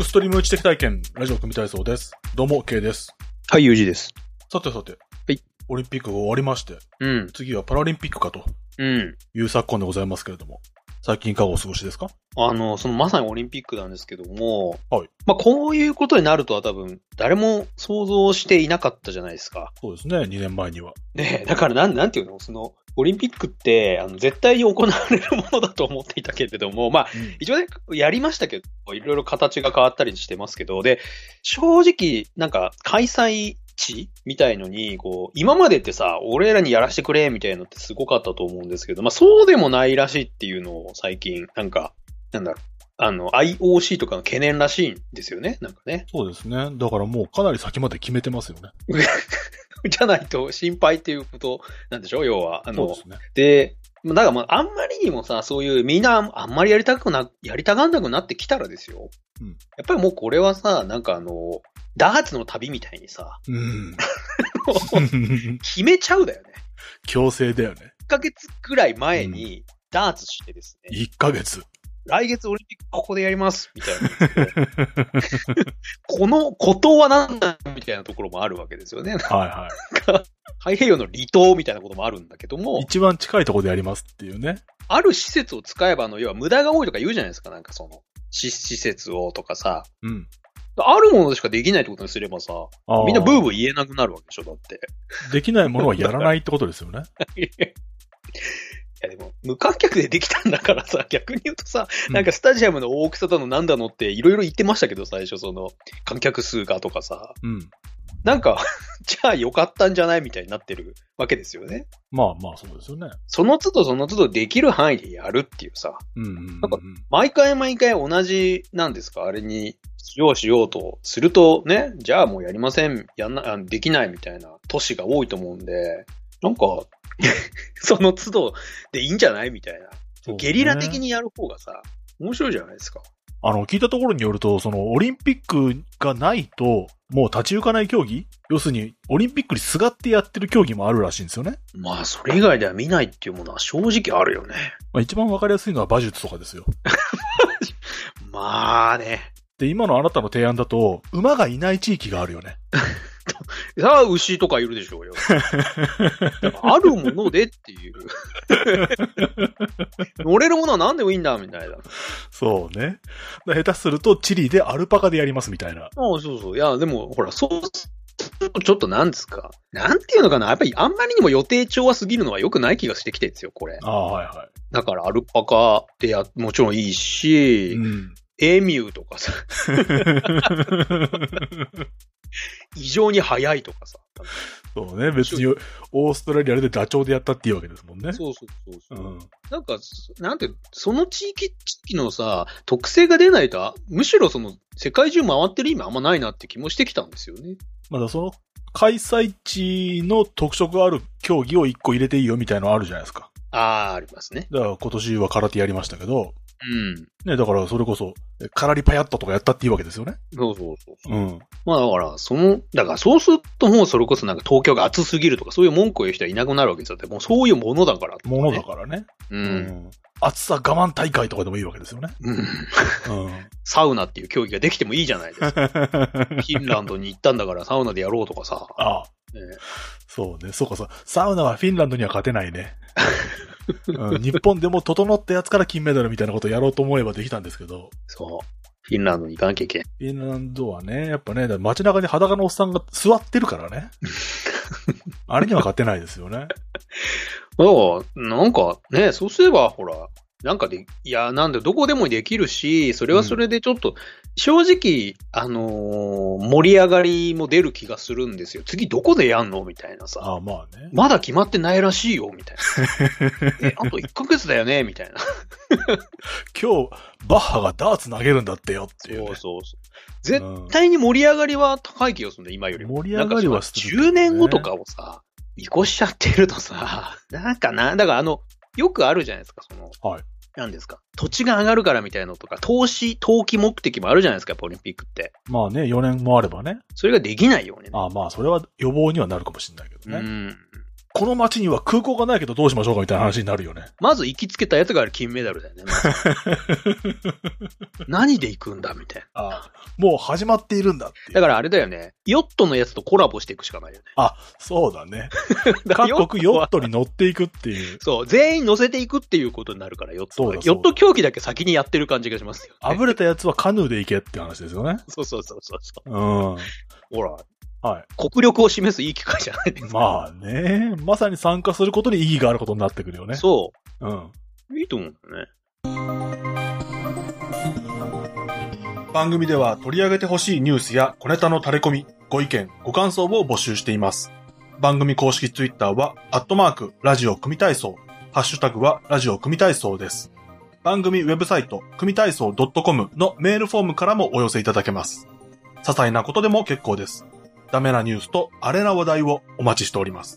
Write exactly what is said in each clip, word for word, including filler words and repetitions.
クストリーム知的体験、ラジオ組体操です。どうも、K です。 はい、ゆうじです。 さてさて。 はい。 オリンピックが終わりまして。 うん。 次はパラリンピックかと。 うん。 いう昨今でございますけれども。最近いかがお過ごしですか？ あの、そのまさにオリンピックなんですけども。 はい。 まあ、こういうことになるとは多分、誰も想像していなかったじゃないですか。 そうですね、にねんまえには。 ねえ、だからなん、なんていうのその、オリンピックって、あの、絶対に行われるものだと思っていたけれども、まあ、うん、一応ね、やりましたけど、いろいろ形が変わったりしてますけど、で、正直、なんか、開催地みたいのに、こう、今までってさ、俺らにやらせてくれ、みたいなのってすごかったと思うんですけど、まあ、そうでもないらしいっていうのを最近、なんか、なんだろう、あの、アイオーシー とかの懸念らしいんですよね、なんかね。 そうですね。だからもうかなり先まで決めてますよね。 じゃないと心配っていうことなんでしょ要は。あの、 そうですね。 で、だからまあ、あんまりにもさ、そういうみんなあんまりやりたくな、やりたがんなくなってきたらですよ。うん。やっぱりもうこれはさ、なんかあの、ダーツの旅みたいにさ、 うん。 決めちゃうだよね。 強制だよね。 いっかげつくらい前にダーツしてですね。 うん、いっかげつ。 来月オリンピックここでやります、みたいな。この孤島は何だみたいなところもあるわけですよね。 はいはい。 太平洋の離島みたいなこともあるんだけども。 一番近いところでやりますっていうね。 ある施設を使えばの、要は無駄が多いとか言うじゃないですか、なんかその、施設をとかさ。 うん。あるものしかできないってことにすればさ、みんなブーブー言えなくなるわけでしょ、だって。 できないものはやらないってことですよね。 いやでも、無観客でできたんだからさ、逆に言うとさ、うん、なんかスタジアムの大きさだのなんだのっていろいろ言ってましたけど、最初その、観客数がとかさ。 うん。 なんか、じゃあよかったんじゃないみたいになってるわけですよね。 まあまあそうですよね。 その都度その都度できる範囲でやるっていうさ。 うんうんうんうん、 なんか、毎回毎回同じなんですかあれにしようしようとするとね、じゃあもうやりません、やんな、できないみたいな都市が多いと思うんで、なんか、その都度でいいんじゃないみたいな、ね。ゲリラ的にやる方がさ、面白いじゃないですか。 あの、聞いたところによると、その、オリンピックがないと、もう立ち行かない競技？要するに、オリンピックにすがってやってる競技もあるらしいんですよね。 まあ、それ以外では見ないっていうものは正直あるよね。 まあ、一番わかりやすいのは馬術とかですよ。 まあね。 で、今のあなたの提案だと、馬がいない地域があるよね。 さあ、牛とかいるでしょうよ。あるものでっていう。乗れるものは何でもいいんだ、みたいな。 そうね。下手すると、チリでアルパカでやりますみたいな。 ああ、そうそう。いや、でも、ほら、そうちょっとなんですか。なんていうのかな。やっぱりあんまりにも予定調和すぎるのは良くない気がしてきてるんですよ、これ。 ああ、はいはい。 だから、アルパカでや、もちろんいいし、うん、エミューとかさ。異常に速いとかさ。 そうね。別にオーストラリアでダチョウでやったっていうわけですもんね。 そうそうそうそう、うん。なんか、なんて、その地域、地域のさ、特性が出ないと、むしろその、世界中回ってる意味あんまないなって気もしてきたんですよね。 まだその、開催地の特色がある競技を一個入れていいよみたいなのあるじゃないですか。 ああ、ありますね。 だから今年は空手やりましたけど、 うん。 ね、だからそれこそ、カラリパヤットとかやったっていいわけですよね。 そうそうそうそう。 うん。 まあだから、その、だからそうするともうそれこそなんか東京が暑すぎるとかそういう文句を言う人はいなくなるわけですよ。もうそういうものだから、ね。 ものだからね。 うん。うん、 暑さ我慢大会とかでもいいわけですよね。 うん。うん、サウナっていう競技ができてもいいじゃないですか。フィンランドに行ったんだからサウナでやろうとかさ。 ああ。ね、そうね。そうかそう。サウナはフィンランドには勝てないね。うん、日本でも整ったやつから金メダルみたいなことをやろうと思えばできたんですけど。 そう。フィンランドに行かなきゃいけない。 フィンランドはね、やっぱね、街中に裸のおっさんが座ってるからね。あれには勝てないですよね。 そう、なんかね、そうすればほら、なんかで、いや、なんでどこでもできるし、それはそれでちょっと、うん、正直、あのー、盛り上がりも出る気がするんですよ。次どこでやんのみたいなさ。 ああ、まあね。 まだ決まってないらしいよ、みたいな。え、あといっかげつだよねみたいな。 今日、バッハがダーツ投げるんだってよっていう、ね。 そうそうそう。絶対に盛り上がりは高い気がするんだ、今よりも。 盛り上がりはする、 ね。じゅうねんごとかをさ、見越しちゃってるとさ、なんかな、だからあの、よくあるじゃないですか、その。 はい。 なんですか。土地が上がるからみたいなのとか、投資、投機目的もあるじゃないですか、やっぱオリンピックって。 まあね、よねんもあればね。 それができないようにね。 ああまあ、それは予防にはなるかもしれないけどね。 うん。 この街には空港がないけどどうしましょうかみたいな話になるよね。 まず行きつけたやつがある金メダルだよね。ま何で行くんだみたいな。 ああ、もう始まっているんだっていう。 だからあれだよね。ヨットのやつとコラボしていくしかないよね。 あ、そうだね。各国ヨットに乗っていくっていう。 そう、全員乗せていくっていうことになるから、ヨット。 そうだそうだヨット競技だけ先にやってる感じがしますよ、ね。 あぶれたやつはカヌーで行けって話ですよね。 そうそうそうそうそう。 うん。 ほら。 はい。 国力を示すいい機会じゃないですか。 まあね。まさに参加することに意義があることになってくるよね。 そう。 うん。 いいと思うんだね。 番組では取り上げてほしいニュースや小ネタの垂れ込み、ご意見、ご感想を募集しています。番組公式ツイッターは、アットマーク、ラジオ組体操。ハッシュタグは、ラジオ組体操です。番組ウェブサイト、組体操 .com のメールフォームからもお寄せいただけます。些細なことでも結構です。ダメなニュースとアレな話題をお待ちしております。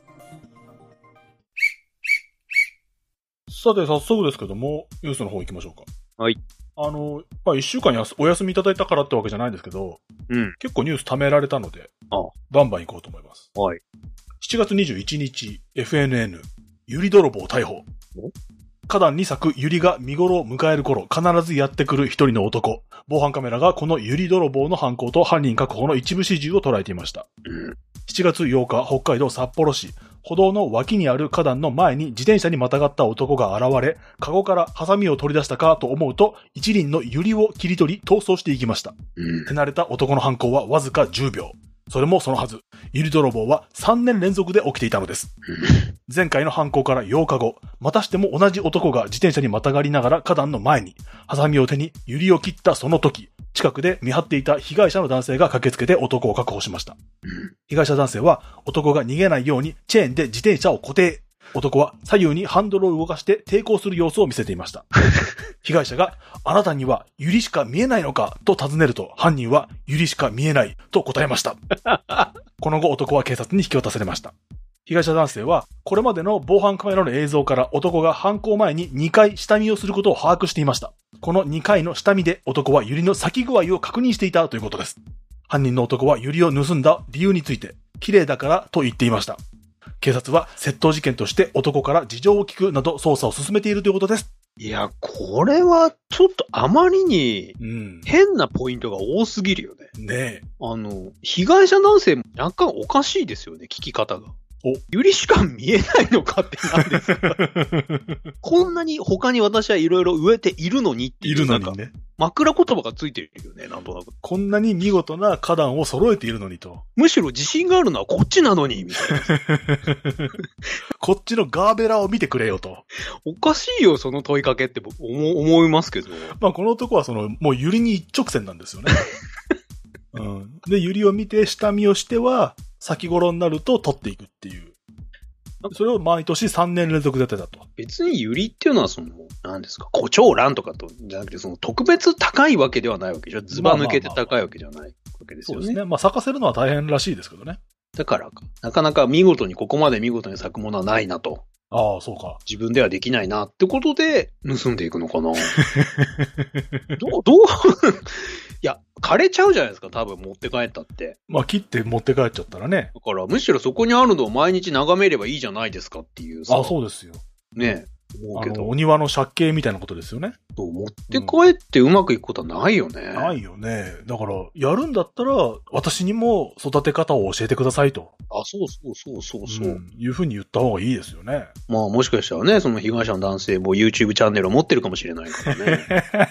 さて、早速ですけども、ニュースの方行きましょうか。 はい。 あの、まあ、一週間やお休みいただいたからってわけじゃないんですけど、 うん。 結構ニュース貯められたので、 ああバンバン行こうと思います。 はい。 しちがつにじゅういちにち、エフエヌエヌ、ユリ泥棒逮捕。花壇に咲くユリが見頃を迎える頃、必ずやってくる一人の男。防犯カメラがこのユリ泥棒の犯行と犯人確保の一部始終を捉えていました。 うん、 しちがつようか、北海道札幌市、歩道の脇にある花壇の前に自転車にまたがった男が現れ、カゴからハサミを取り出したかと思うと、一輪のユリを切り取り逃走していきました。 うん、 手慣れた男の犯行はわずかじゅうびょう。それもそのはず。ユリ泥棒はさんねん連続で起きていたのです。前回の犯行からようかご、またしても同じ男が自転車にまたがりながら花壇の前に、ハサミを手にユリを切ったその時、近くで見張っていた被害者の男性が駆けつけて男を確保しました。被害者男性は男が逃げないようにチェーンで自転車を固定。男は左右にハンドルを動かして抵抗する様子を見せていました。被害者が、あなたにはユリしか見えないのかと尋ねると、犯人はユリしか見えないと答えました。この後男は警察に引き渡されました。被害者男性は、これまでの防犯カメラの映像から男が犯行前ににかい下見をすることを把握していました。このにかいの下見で男はユリの咲き具合を確認していたということです。犯人の男はユリを盗んだ理由について、綺麗だからと言っていました。警察は窃盗事件として男から事情を聞くなど捜査を進めているということです。 いや、これはちょっとあまりに変なポイントが多すぎるよね。 うん、ねえ。 あの、被害者男性も若干おかしいですよね、聞き方が。お、ユリしか見えないのかってなんですかこんなに他に私はいろいろ植えているのにっていう。 いるのにね。 枕言葉がついてるよね、なんとなく。 こんなに見事な花壇を揃えているのにと。 むしろ自信があるのはこっちなのに、みたいな。 こっちのガーベラを見てくれよと。 おかしいよ、その問いかけって僕思、思いますけど。 まあこの男はその、もうユリに一直線なんですよね。うん、で、ユリを見て下見をしては、先頃になると取っていくっていう。それを毎年さんねん連続でやってたと。 別にユリっていうのはその、何ですか、胡蝶蘭とかと、じゃなくてその特別高いわけではないわけじゃ、ズバ抜けて高いわけじゃないわけですよね。 そうですね。まあ咲かせるのは大変らしいですけどね。 だからか。なかなか見事に、ここまで見事に咲くものはないなと。 ああ、そうか。 自分ではできないなってことで盗んでいくのかな。どう、どういや、枯れちゃうじゃないですか、多分持って帰ったって。 まあ切って持って帰っちゃったらね。 だからむしろそこにあるのを毎日眺めればいいじゃないですかっていうさ。 あ、そうですよ。 ねえ。思うけど。 あの、お庭の借景みたいなことですよね。 そう、持って帰ってうまくいくことはないよね。 うん、ないよね。だから、やるんだったら、私にも育て方を教えてくださいと。 あ、そうそうそうそうそう、うん。 いうふうに言った方がいいですよね。 まあもしかしたらね、その被害者の男性も YouTube チャンネルを持ってるかもしれないからね。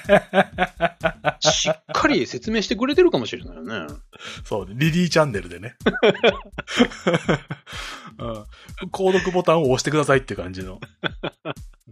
しっかり説明してくれてるかもしれないよね。 そうね。リリーチャンネルでね。うん、購読ボタンを押してくださいって感じの。うん、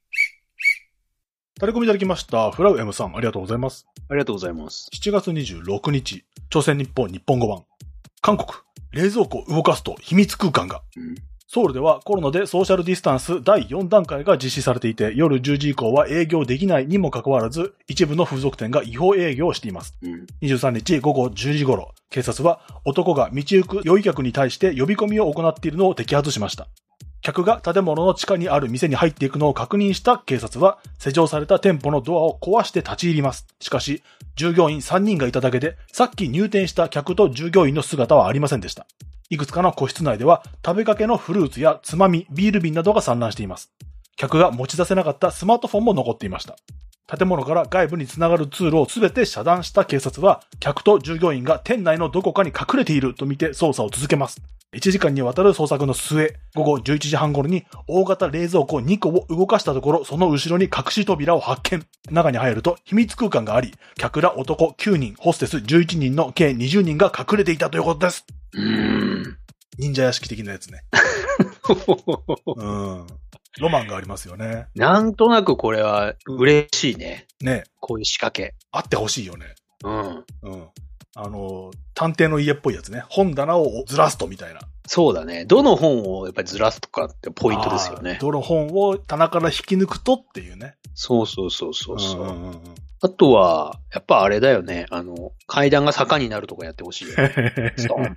タレコミいただきました。フラウ エム さん、ありがとうございます。 ありがとうございます。 しちがつにじゅうろくにち、朝鮮日報日本語版。韓国、冷蔵庫を動かすと秘密空間が。うん、ソウルではコロナでソーシャルディスタンスだいよんだんかいが実施されていて、夜じゅうじ以降は営業できないにもかかわらず、一部の風俗店が違法営業をしています。うん、にじゅうさんにちごごじゅうじ頃、警察は男が道行く酔い客に対して呼び込みを行っているのを摘発しました。客が建物の地下にある店に入っていくのを確認した警察は、施錠された店舗のドアを壊して立ち入ります。しかし、従業員さんにんがいただけで、さっき入店した客と従業員の姿はありませんでした。 いくつかの個室内では食べかけのフルーツやつまみ、ビール瓶などが散乱しています。客が持ち出せなかったスマートフォンも残っていました。建物から外部につながる通路をすべて遮断した警察は、客と従業員が店内のどこかに隠れていると見て捜査を続けます。いちじかんにわたる捜索の末、午後じゅういちじはん頃に大型冷蔵庫にこを動かしたところ、その後ろに隠し扉を発見。中に入ると秘密空間があり、客ら男きゅうにん、ホステスじゅういちにんの計にじゅうにんが隠れていたということです。 うーん。 忍者屋敷的なやつね。うん。ロマンがありますよね。 なんとなくこれは嬉しいね。 ね。 こういう仕掛け。 あってほしいよね。 うん。 うん。あの、探偵の家っぽいやつね。本棚をずらすとみたいな。 そうだね。どの本をやっぱりずらすとかってポイントですよね。 どの本を棚から引き抜くとっていうね。 そうそうそうそうそう。 うんうんうん、 あとは、やっぱあれだよね。あの、階段が坂になるとかやってほしいよね。ストン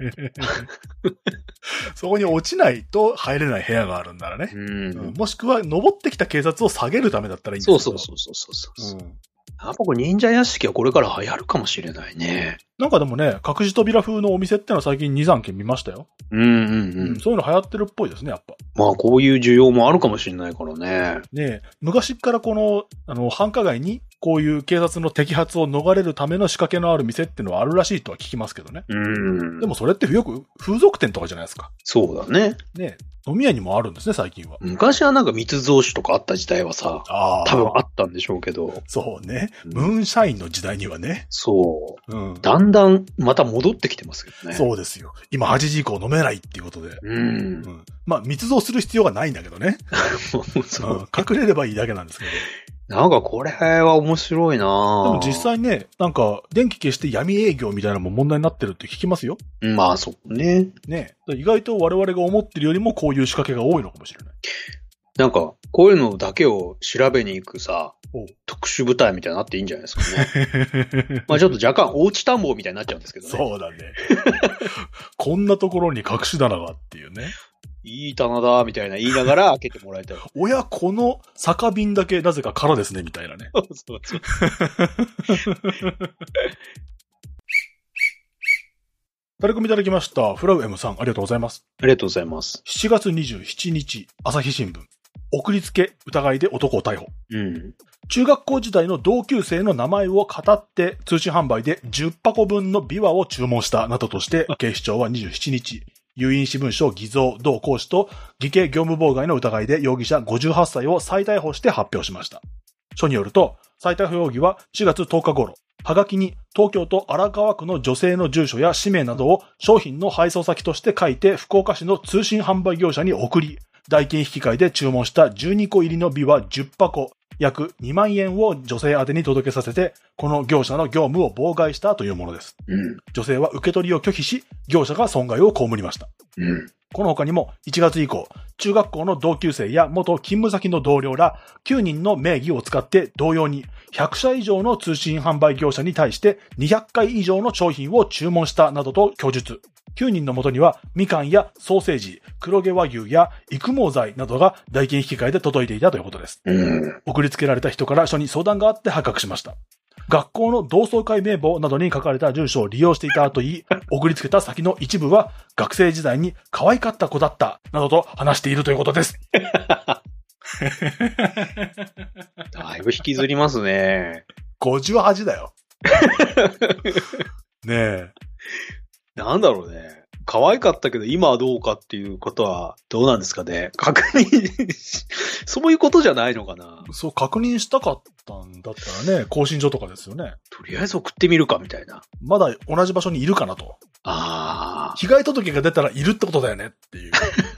そこに落ちないと入れない部屋があるんならね。 うんうん、もしくは登ってきた警察を下げるためだったらいいんですけど。 そうそうそうそうそうそう、 うん。 やっぱこれ忍者屋敷はこれから流行るかもしれないね。 なんかでもね、隠し扉風のお店ってのは最近に、さんけん見ましたよ。 うんうんうん。 うん、そういうの流行ってるっぽいですね、やっぱ。 まあこういう需要もあるかもしれないからね。 ねえ、昔からこの、あの、繁華街にこういう警察の摘発を逃れるための仕掛けのある店ってのはあるらしいとは聞きますけどね。 うん。 でもそれってよく風俗店とかじゃないですか。 そうだね。 ねえ、飲み屋にもあるんですね、最近は。 昔はなんか密造酒とかあった時代はさ、 あ多分あったんでしょうけど。 そうね。ムーンシャインの時代にはね。 そう。 うん。 だんだんまた戻ってきてますけどね。 そうですよ。今はちじ以降飲めないっていうことで。 うん。うん、 まあ、密造する必要がないんだけどね。そう、うん。隠れればいいだけなんですけど。 なんかこれは面白いなぁ。 でも実際ね、なんか電気消して闇営業みたいなのも問題になってるって聞きますよ。 まあそうね。 ね。意外と我々が思ってるよりもこういう仕掛けが多いのかもしれない。 なんか、こういうのだけを調べに行くさ、特殊部隊みたいになっていいんじゃないですかね。まあちょっと若干、おうち田んぼみたいになっちゃうんですけどね。 そうだね。こんなところに隠し棚がっていうね。 いい棚だ、みたいな言いながら開けてもらいたい。 おや、この酒瓶だけなぜか空ですね、みたいなね。 そうそうそう。 タレコミいただきました。フラウエムさん、ありがとうございます。 ありがとうございます。 しちがつにじゅうしちにち、朝日新聞。送りつけ、疑いで男を逮捕。 うん。 中学校時代の同級生の名前を語って通信販売でじゅっぱこぶんのビワを注文したなどとして警視庁はにじゅうしちにち、有印私文書偽造同行使と偽計業務妨害の疑いで容疑者ごじゅうはっさいを再逮捕して発表しました。書によると、再逮捕容疑はしがつとおか頃、はがきに東京都荒川区の女性の住所や氏名などを商品の配送先として書いて福岡市の通信販売業者に送り、代金引き換えで注文したじゅうにこ入りのビワじゅっぱこ、約にまんえんを女性宛てに届けさせて、この業者の業務を妨害したというものです。 うん、女性は受け取りを拒否し、業者が損害を被りました。 うん、 この他にもいちがつ以降、中学校の同級生や元勤務先の同僚らきゅうにんの名義を使って同様にひゃくしゃ以上の通信販売業者に対してにひゃっかい以上の商品を注文したなどと供述。きゅうにんの元にはみかんやソーセージ、黒毛和牛や育毛剤などが代金引き換えで届いていたということです。 うん、 送りつけられた人から書に相談があって発覚しました。学校の同窓会名簿などに書かれた住所を利用していたといい、送りつけた先の一部は学生時代に可愛かった子だったなどと話しているということです。 だいぶ引きずりますね。 ごじゅうはちだよ。ねえ。 なんだろうね。可愛かったけど今はどうかっていうことはどうなんですかね。確認そういうことじゃないのかな。 そう、確認したかったんだったらね、更新所とかですよね。 とりあえず送ってみるかみたいな。 まだ同じ場所にいるかなと。 ああ。 被害届が出たらいるってことだよねっていう。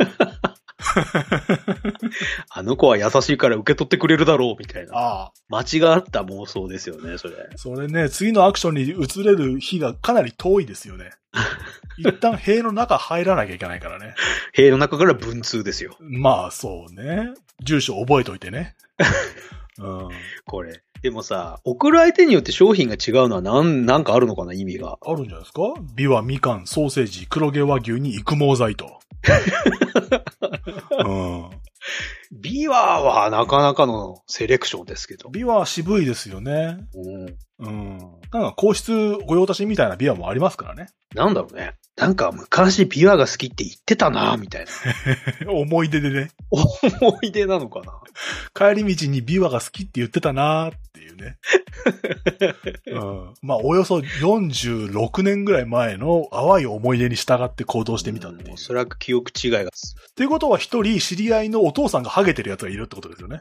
あの子は優しいから受け取ってくれるだろうみたいな。 ああ。 間違った妄想ですよね、それ。 それね、次のアクションに移れる日がかなり遠いですよね。一旦塀の中入らなきゃいけないからね。 塀の中から文通ですよ。 まあそうね。住所覚えといてね。うん、 これ。でもさ、送る相手によって商品が違うのはなん、なんかあるのかな、意味が。 あるんじゃないですか？ビワ、みかん、ソーセージ、黒毛和牛に育毛剤と。うん、 ビワはなかなかのセレクションですけど。 ビワは渋いですよね。 うん。 うん。なんか皇室御用達みたいなビワもありますからね。 なんだろうね。なんか昔ビワが好きって言ってたなみたいな。思い出でね。 思い出なのかな。 帰り道にビワが好きって言ってたなっていうね。うん。まあ、およそよんじゅうろくねんぐらい前の淡い思い出に従って行動してみたっていう。 おそらく記憶違いがする。 っていうことは一人知り合いのお父さんがハゲてるやつがいるってことですよね。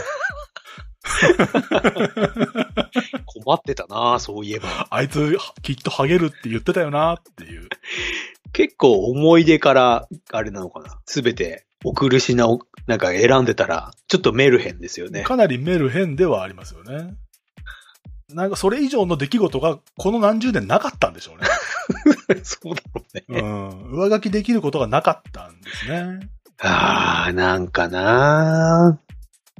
困ってたなそういえば。 あいつきっとハゲるって言ってたよなっていう。 結構思い出からあれなのかな。すべてお苦しななんか選んでたらちょっとメルヘンですよね。 かなりメルヘンではありますよね。なんかそれ以上の出来事がこの何十年なかったんでしょうね。 そうだろうね。 うん。上書きできることがなかったんですね。 あー、なんかなー。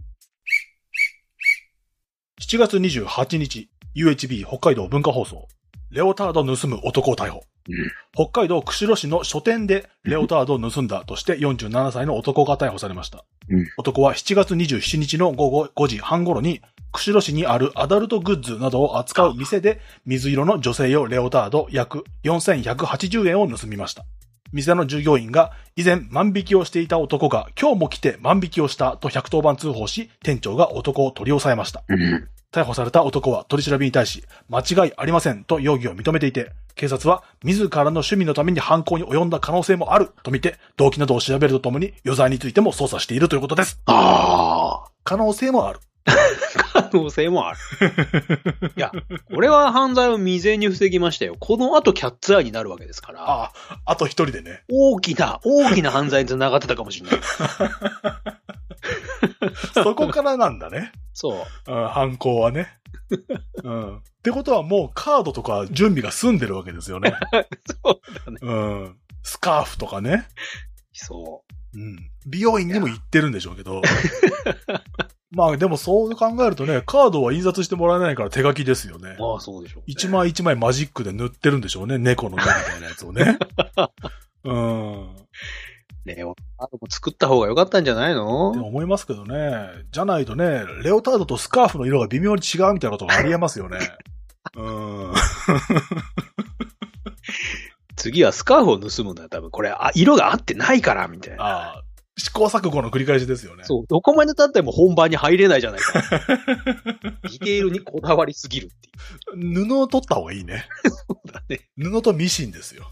しちがつにじゅうはちにち、ユーエイチビー 北海道文化放送。レオタード盗む男を逮捕。うん、北海道釧路市の書店でレオタードを盗んだとしてよんじゅうななさいの男が逮捕されました。うん、男はしちがつにじゅうしちにちの午後ごじはん頃に釧路市にあるアダルトグッズなどを扱う店で水色の女性用レオタード約よんせんひゃくはちじゅうえんを盗みました。店の従業員が以前万引きをしていた男が今日も来て万引きをしたとひゃくとおばん通報し、店長が男を取り押さえました。うん、逮捕された男は取り調べに対し間違いありませんと容疑を認めていて、警察は自らの趣味のために犯行に及んだ可能性もあるとみて動機などを調べるとともに余罪についても捜査しているということです。 ああ。 可能性もある。 可能性もある。いや、これは犯罪を未然に防ぎましたよ。この後キャッツアイになるわけですから。 ああ、あと一人でね。 大きな、大きな犯罪に繋がってたかもしれない。 そこからなんだね。 そう。 うん、犯行はね。うん。ってことはもうカードとか準備が済んでるわけですよね。 そうだね。 うん。スカーフとかね。 そう。 うん。美容院にも行ってるんでしょうけど。まあでもそう考えるとね、カードは印刷してもらえないから手書きですよね。 ああ、そうでしょう、ね。 一枚一枚マジックで塗ってるんでしょうね。猫の目みたいなやつをね。うん。 レオタードも作った方が良かったんじゃないの？ って思いますけどね。じゃないとね、レオタードとスカーフの色が微妙に違うみたいなことがありえますよね。うん。 次はスカーフを盗むんだよ、多分。これ、あ、色が合ってないから、みたいな。 ああ。試行錯誤の繰り返しですよね。 そう。どこまで経っても本番に入れないじゃないか。ディテールにこだわりすぎるっていう。布を取った方がいいね。 そうだね。 布とミシンですよ。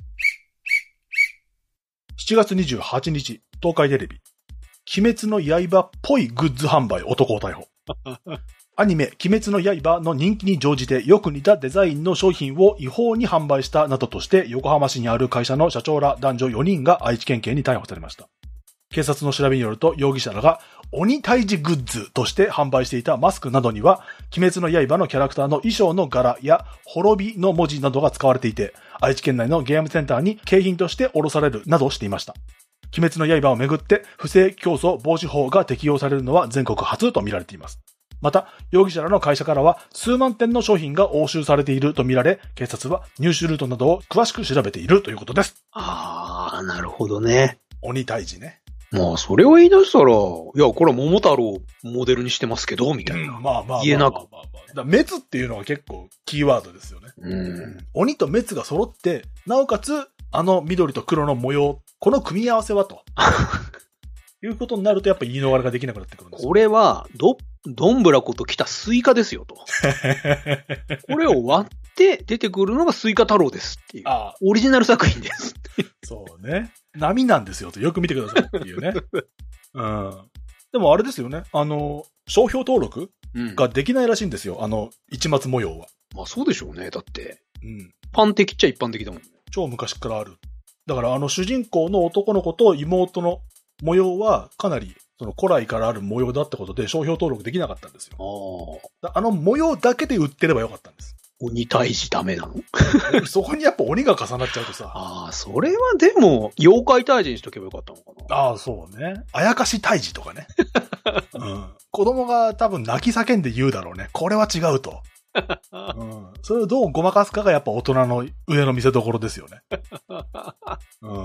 しちがつにじゅうはちにち、東海テレビ。鬼滅の刃っぽいグッズ販売、男を逮捕。アニメ、鬼滅の刃の人気に乗じてよく似たデザインの商品を違法に販売したなどとして横浜市にある会社の社長ら男女よにんが愛知県警に逮捕されました。警察の調べによると容疑者らが鬼退治グッズとして販売していたマスクなどには鬼滅の刃のキャラクターの衣装の柄や滅びの文字などが使われていて、愛知県内のゲームセンターに景品として卸されるなどしていました。鬼滅の刃をめぐって不正競争防止法が適用されるのは全国初と見られています。また、容疑者らの会社からは数万点の商品が押収されていると見られ、警察は入手ルートなどを詳しく調べているということです。 あー、なるほどね。 鬼退治ね。 まあ、それを言い出したら、いや、これは桃太郎をモデルにしてますけど、みたいな。 うん、まあまあ。 言えなく。 だ滅っていうのは結構キーワードですよね。 うん。 鬼と滅が揃って、なおかつ、あの緑と黒の模様、この組み合わせはと。いうことになるとやっぱ言い逃れができなくなってくるんですよ。 これは、ど、どんぶらこと来たスイカですよと。これを割って出てくるのがスイカ太郎ですっていう。ああ、オリジナル作品です。 そうね。波なんですよとよく見てくださいっていうね。うん。でもあれですよね。あの、商標登録ができないらしいんですよ。あの、市松模様は。 まあそうでしょうね。だって。 うん。 一般的っちゃ一般的だもんね。 超昔からある。だからあの主人公の男の子と妹の模様はかなりその古来からある模様だってことで商標登録できなかったんですよ。あ, あの模様だけで売ってればよかったんです。 鬼退治ダメなの？ そこにやっぱ鬼が重なっちゃうとさ。 ああ、それはでも妖怪退治にしとけばよかったのかな。 ああ、そうね。あやかし退治とかね。うん。子供が多分泣き叫んで言うだろうね。これは違うと。うん、それをどうごまかすかがやっぱ大人の上の見せ所ですよね。うん。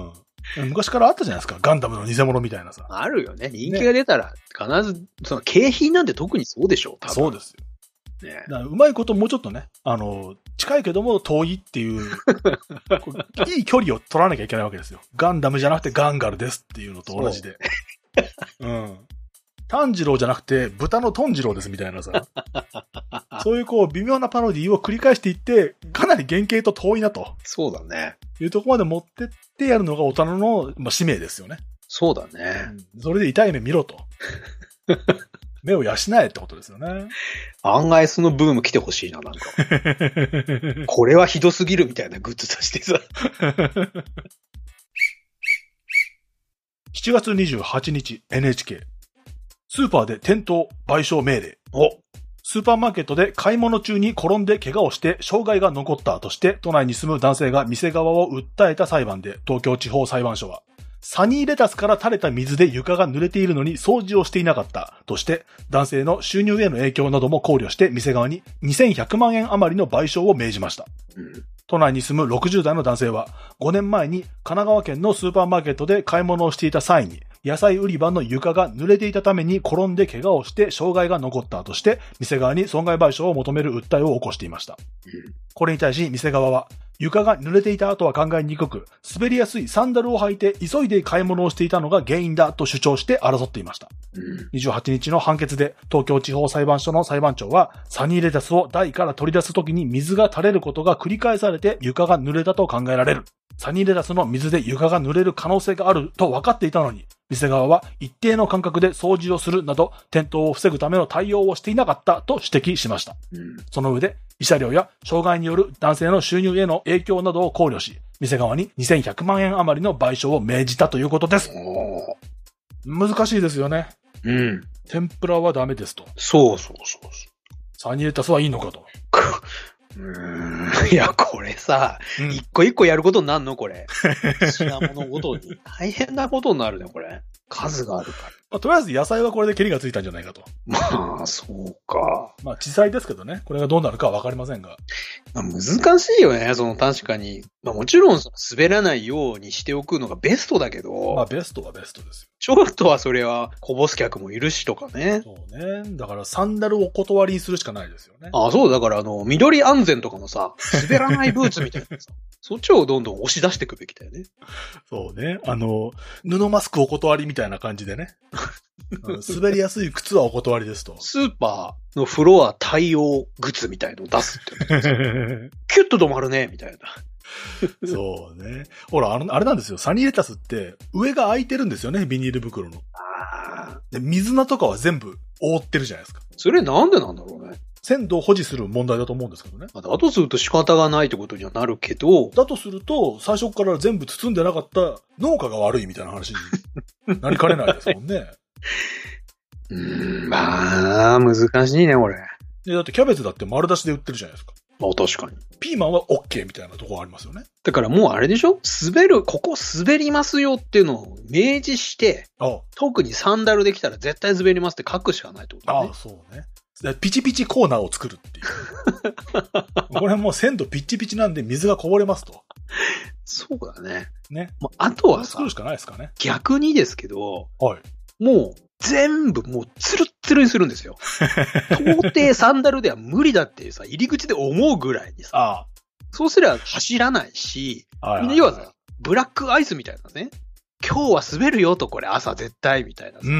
昔からあったじゃないですか。ガンダムの偽物みたいなさ。 あるよね。人気が出たら、必ず、その景品なんて特にそうでしょ、多分。 そうですよ。 ね、 だからうまいこともうちょっとね、あの、近いけども遠いっていう、いい距離を取らなきゃいけないわけですよ。ガンダムじゃなくてガンガルですっていうのと同じで。ううん。炭治郎じゃなくて豚のトンジローですみたいなさ。そういうこう微妙なパロディを繰り返していって、かなり原型と遠いなと。 そうだね。 いうとこまで持ってってやるのが大人の、まあ、使命ですよね。 そうだね。 うん、それで痛い目見ろと。目を養えってことですよね。 案外そのブーム来てほしいな、なんか。これはひどすぎるみたいなグッズとしてさ。 しちがつにじゅうはちにち エヌエイチケー。スーパーで転倒賠償命令。 おスーパーマーケットで買い物中に転んで怪我をして傷害が残ったとして都内に住む男性が店側を訴えた裁判で東京地方裁判所はサニーレタスから垂れた水で床が濡れているのに掃除をしていなかったとして男性の収入への影響なども考慮して店側ににせんひゃくまんえん余りの賠償を命じました。うん都内に住むろくじゅうだいの男性はごねんまえに神奈川県のスーパーマーケットで買い物をしていた際に野菜売り場の床が濡れていたために転んで怪我をして傷害が残ったとして店側に損害賠償を求める訴えを起こしていました。これに対し店側は床が濡れていたとは考えにくく滑りやすいサンダルを履いて急いで買い物をしていたのが原因だと主張して争っていました。にじゅうはちにちの判決で東京地方裁判所の裁判長はサニーレタスを台から取り出すときに水が垂れることが繰り返されて床が濡れたと考えられる。サニーレタスの水で床が濡れる可能性があると分かっていたのに店側は一定の間隔で掃除をするなど転倒を防ぐための対応をしていなかったと指摘しました。うん、その上で慰謝料や障害による男性の収入への影響などを考慮し店側ににせんひゃくまんえん余りの賠償を命じたということです。難しいですよね。 うん。 天ぷらはダメですと。 そうそうそうそう。 サニーレタスはいいのかと。 うーんいや、これさ、うん、一個一個やることになるのこれ。品物ごとに。大変なことになるね、これ。数があるから。 まあ、とりあえず野菜はこれでケリがついたんじゃないかと。 まあ、そうか。 まあ、小さいですけどね。これがどうなるかはわかりませんが。 まあ、難しいよね、その確かに。まあ、もちろん滑らないようにしておくのがベストだけど。 まあ、ベストはベストですよ。 ちょっとはそれはこぼす客もいるしとかね。 そうね。だからサンダルをお断りにするしかないですよね。 ああ、そうだからあの、緑安全とかのさ、滑らないブーツみたいなさ、そっちをどんどん押し出していくべきだよね。 そうね。あの、布マスクお断りみたいな感じでね。滑りやすい靴はお断りですと。 スーパーのフロア対応靴みたいのを出すって。キュッと止まるね、みたいな。 そうね。ほら、あの、あれなんですよ。サニーレタスって、上が開いてるんですよね、ビニール袋の。 あで、水菜とかは全部覆ってるじゃないですか。 それなんでなんだろうね。 鮮度を保持する問題だと思うんですけどね。 だとすると仕方がないってことにはなるけど。 だとすると、最初から全部包んでなかった農家が悪いみたいな話になりかねないですもんね。 うーん、まあ、難しいね、これ。 で、だってキャベツだって丸出しで売ってるじゃないですか。 まあ、確かに。 ピーマンは OK みたいなところありますよね。 だからもうあれでしょ滑る、ここ滑りますよっていうのを明示して、 ああ特にサンダルできたら絶対滑りますって書くしかないってことだね。 ああ、そうね。ピチピチコーナーを作るっていう。これもう鮮度ピッチピチなんで水がこぼれますと。 そうだね。 ね。 もうあとはさ、 作るしかないですかね。 逆にですけど、 はい。 もう全部もうツルッツルにするんですよ。到底サンダルでは無理だってさ、入り口で思うぐらいにさ。 ああそうすれば走らないし、みんな要はさ、ブラックアイスみたいなね。今日は滑るよとこれ朝絶対みたいなさ、 うんうんうん、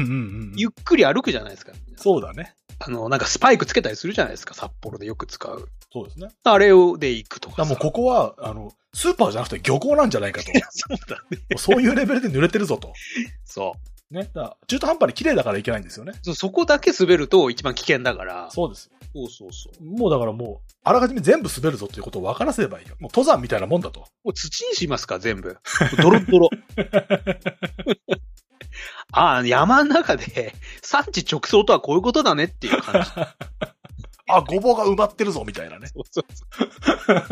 ゆっくり歩くじゃないですか。 そうだね。 あの、なんかスパイクつけたりするじゃないですか、札幌でよく使う。 そうですね。 あれをで行くとかさ。 もうここは、あの、スーパーじゃなくて漁港なんじゃないかと。 そうだね。 そういうレベルで濡れてるぞと。 そう。 ね。だ中途半端に綺麗だからいけないんですよね。 そ、そこだけ滑ると一番危険だから。 そうです。 そうそうそう。 もうだからもう、あらかじめ全部滑るぞっていうことを分からせればいいよ。もう登山みたいなもんだと。 もう土にしますか、全部。ドロドロ。ああ、山の中で産地直送とはこういうことだねっていう感じ。 あ、ごぼうが埋まってるぞみたいなね。そうそうそう。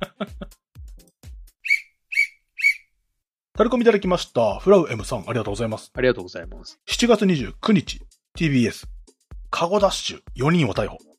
タレコミいただきました。フラウ M さん、ありがとうございます。 ありがとうございます。 しちがつにじゅうくにち、ティービーエス、カゴダッシュよにんを逮捕。うん、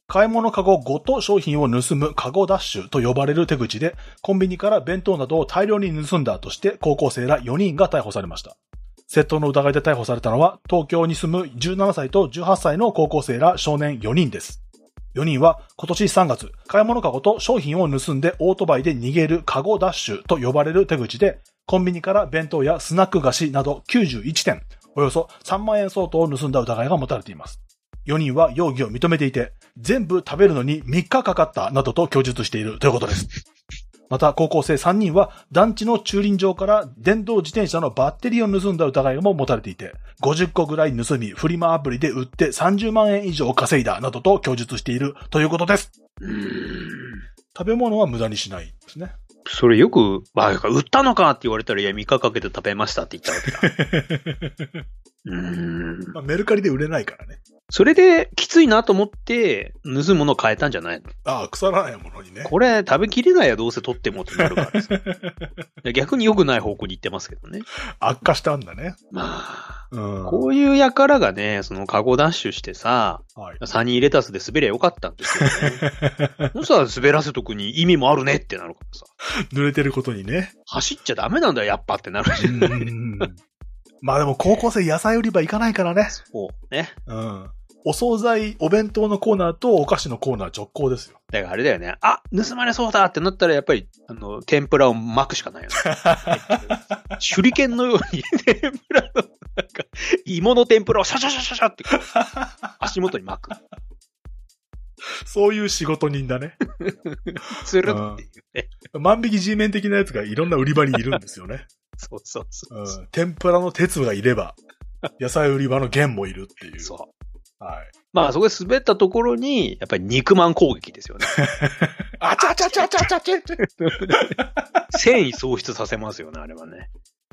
買い物カゴごと商品を盗むカゴダッシュと呼ばれる手口で、コンビニから弁当などを大量に盗んだとして高校生らよにんが逮捕されました。窃盗の疑いで逮捕されたのは、東京に住むじゅうななさいとじゅうはっさいの高校生ら少年よにんです。よにんは今年さんがつ、買い物カゴと商品を盗んでオートバイで逃げるカゴダッシュと呼ばれる手口で、コンビニから弁当やスナック菓子などきゅうじゅういってん、およそさんまんえん相当を盗んだ疑いが持たれています。よにんは容疑を認めていて、全部食べるのにみっかかかったなどと供述しているということです。また高校生さんにんは団地の駐輪場から電動自転車のバッテリーを盗んだ疑いも持たれていて、ごじゅっこぐらい盗み、フリマアプリで売ってさんじゅうまんえん以上稼いだなどと供述しているということです。 うーん、 食べ物は無駄にしないですね。 それよく、まあ、売ったのかって言われたら、いや、みっかかけて食べましたって言ったわけだ。うーん、 まあ、メルカリで売れないからね。 それできついなと思って盗むものを変えたんじゃないの？ ああ、腐らないものにね。 これ食べきれないやどうせ取ってもってなるからさ。逆に良くない方向に行ってますけどね。 悪化したんだね。 まあ、 うん、 こういう輩がね、そのカゴダッシュしてさ、はい、サニーレタスで滑りゃよかったんですよね。そしたら滑らせとくに意味もあるねってなるからさ。 濡れてることにね。 走っちゃダメなんだよやっぱってなるし。 うんまあでも高校生野菜売り場行かないからね。 そうね。 うん。お惣菜、お弁当のコーナーとお菓子のコーナー直行ですよ。 だからあれだよね。あ、盗まれそうだってなったらやっぱり、あの、天ぷらを巻くしかないよね。手裏剣のように天ぷらの、なんか、芋の天ぷらをシャシャシャシャシャってこう、足元に巻く。 そういう仕事人だね。 つるっていうね、 うん。万引き G メン的なやつがいろんな売り場にいるんですよね。 そうそうそう、 うん。天ぷらの鉄がいれば、野菜売り場の弦もいるっていう。 そう。 はい。 まあそこで滑ったところに、やっぱり肉まん攻撃ですよね。 あちゃちゃちゃちゃちゃちゃ繊維喪失させますよね、あれはね。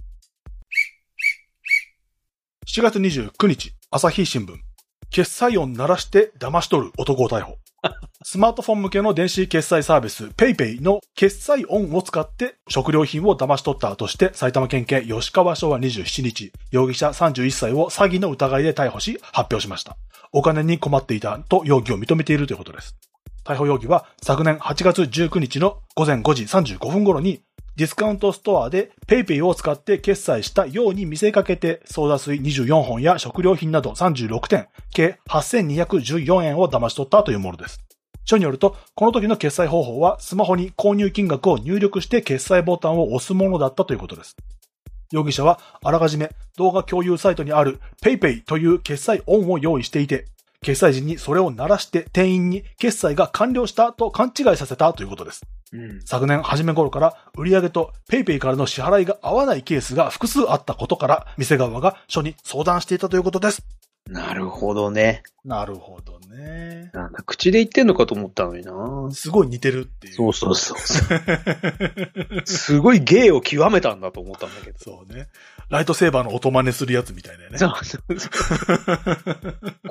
しちがつにじゅうくにち、朝日新聞。決済音鳴らして騙し取る男を逮捕。スマートフォン向けの電子決済サービス PayPay の決済音を使って食料品を騙し取ったとして埼玉県警吉川署はにじゅうしちにち、容疑者さんじゅういっさいを詐欺の疑いで逮捕し発表しました。お金に困っていたと容疑を認めているということです。逮捕容疑は昨年はちがつじゅうくにちのごぜんごじさんじゅうごふん頃にディスカウントストアで PayPay を使って決済したように見せかけてソーダ水にじゅうよんほんや食料品などさんじゅうろくてん、計はっせんにひゃくじゅうよんえんを騙し取ったというものです。署によると、この時の決済方法はスマホに購入金額を入力して決済ボタンを押すものだったということです。容疑者はあらかじめ動画共有サイトにある PayPay という決済音を用意していて、決済時にそれを鳴らして店員に決済が完了したと勘違いさせたということです。うん、昨年初め頃から売上と PayPay からの支払いが合わないケースが複数あったことから店側が署に相談していたということです。 なるほどね。 なるほどね。 なんだ、口で言ってんのかと思ったのにな。 すごい似てるっていう。 そうそうそうそう。すごい芸を極めたんだと思ったんだけど。 そうね。ライトセーバーの音真似するやつみたいなね。そうそうそう。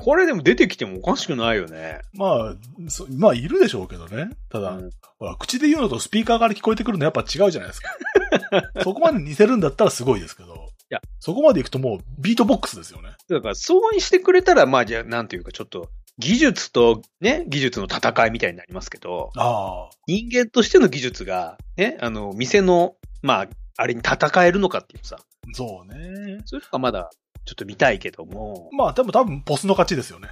これでも出てきてもおかしくないよね。 まあ、そまあいるでしょうけどね。ただ、うん、ほら口で言うのとスピーカーから聞こえてくるのやっぱ違うじゃないですか。そこまで似せるんだったらすごいですけど。いや、そこまで行くともうビートボックスですよね。 だからそうにしてくれたら、まあじゃあなんていうかちょっと技術とね、技術の戦いみたいになりますけど、あ人間としての技術がね、あの、店の、まあ、あれに戦えるのかっていうさ。 そうね。 それとかまだちょっと見たいけども。 まあでも多分ポスの勝ちですよね。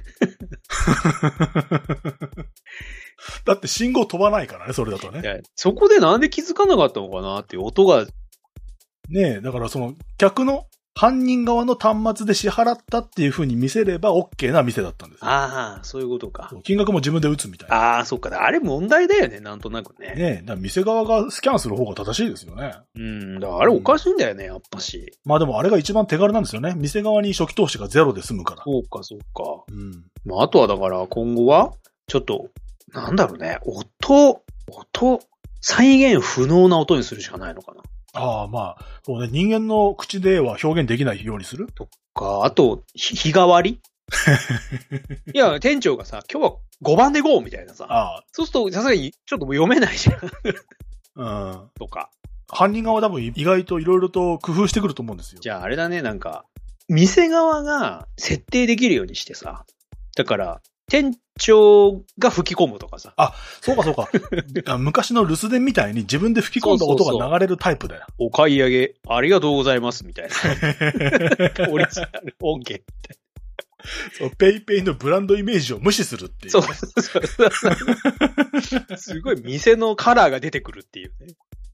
だって信号飛ばないからね、それだとね。 いや、そこでなんで気づかなかったのかなっていう音が。 ねえ、だからその客の犯人側の端末で支払ったっていう風に見せれば OK な店だったんですよ。 ああ、そういうことか。 金額も自分で打つみたいな。 ああ、そっか。あれ問題だよね、なんとなくね。 ねえ、だから店側がスキャンする方が正しいですよね。 うん、だからあれおかしいんだよね、やっぱし。 まあでもあれが一番手軽なんですよね。店側に初期投資がゼロで済むから。 そうか、そうか。うん。まああとはだから今後は、ちょっと、なんだろうね、音、音、再現不能な音にするしかないのかな。ああ、まあ、そうね、人間の口では表現できないようにするとか、あと、ひ日替わりいや、店長がさ、今日はごばんで ゴー みたいなさ。ああそうすると、さすがにちょっともう読めないじゃん。うん。とか。 犯人側多分意外といろいろと工夫してくると思うんですよ。 じゃああれだね、なんか、店側が設定できるようにしてさ。だから、店長が吹き込むとかさ。 あ、そうかそうか。昔の留守電みたいに自分で吹き込んだ音が流れるタイプだよ。 そうそうそう、お買い上げ、ありがとうございます、みたいな。オリジナル音源みたいな。 そう、ペイペイのブランドイメージを無視するっていう、ね。そうそうそう。すごい店のカラーが出てくるっていうね。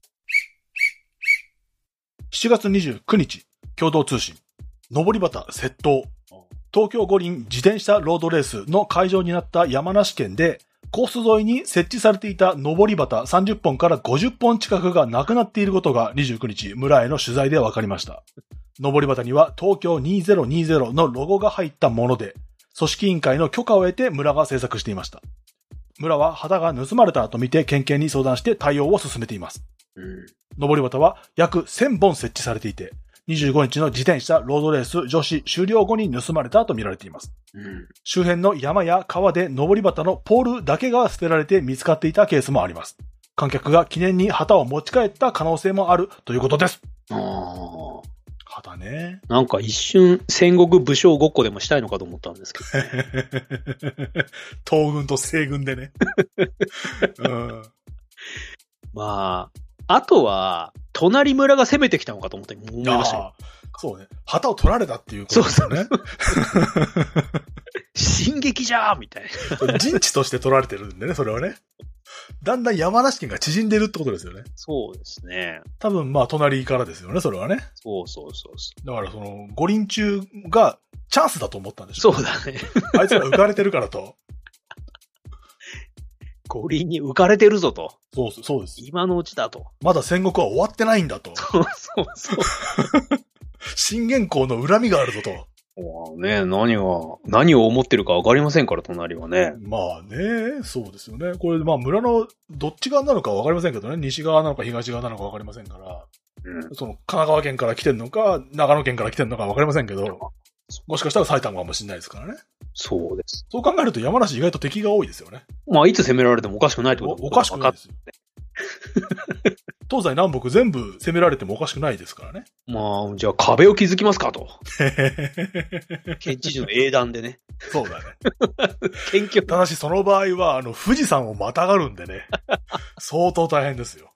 しちがつにじゅうくにち、共同通信。上り旗窃盗。東京五輪自転車ロードレースの会場になった山梨県で、コース沿いに設置されていた上り旗さんじゅっぽんからごじゅっぽん近くがなくなっていることがにじゅうくにち、村への取材で分かりました。上り旗には東京にせんにじゅうのロゴが入ったもので、組織委員会の許可を得て村が制作していました。村は旗が盗まれたとみて県警に相談して対応を進めています。うん、上り旗は約せんぼん設置されていて、にじゅうごにちの自転車ロードレース女子終了後に盗まれたと見られています。うん、周辺の山や川で上り旗のポールだけが捨てられて見つかっていたケースもあります。観客が記念に旗を持ち帰った可能性もあるということです。あ、旗ね。 なんか一瞬戦国武将ごっこでもしたいのかと思ったんですけど、ね。 東軍と西軍でね。うん、 まあ、あとは、隣村が攻めてきたのかと思って思いましたよ。 そうね。旗を取られたっていうことですよね。そうそう進撃じゃーみたいな。 陣地として取られてるんでね、それはね。だんだん山梨県が縮んでるってことですよね。 そうですね。 多分まあ隣からですよね、それはね。 そうそうそうそう。 だからその、五輪中がチャンスだと思ったんでしょう、 ね。そうだね。 あいつら浮かれてるからと。 五輪に浮かれてるぞと。 そうです、そうです。 今のうちだと。 まだ戦国は終わってないんだと。 そうそうそう。 信玄公の恨みがあるぞと。 ね、何が、何を思ってるか分かりませんから、隣はね。 まあね、そうですよね。これ、まあ村のどっち側なのか分かりませんけどね。西側なのか東側なのか分かりませんから。うん、その、神奈川県から来てんのか、長野県から来てんのか分かりませんけど、もしかしたら埼玉かもしれないですからね。 そうです。 そう考えると山梨意外と敵が多いですよね。 まあ、いつ攻められてもおかしくないってことおかしくないですよ。東西南北全部攻められてもおかしくないですからね。 まあ、じゃあ壁を築きますかと。県知事の英断でね。 そうだね。 謙虚。 ただしその場合は、あの、富士山をまたがるんでね。相当大変ですよ。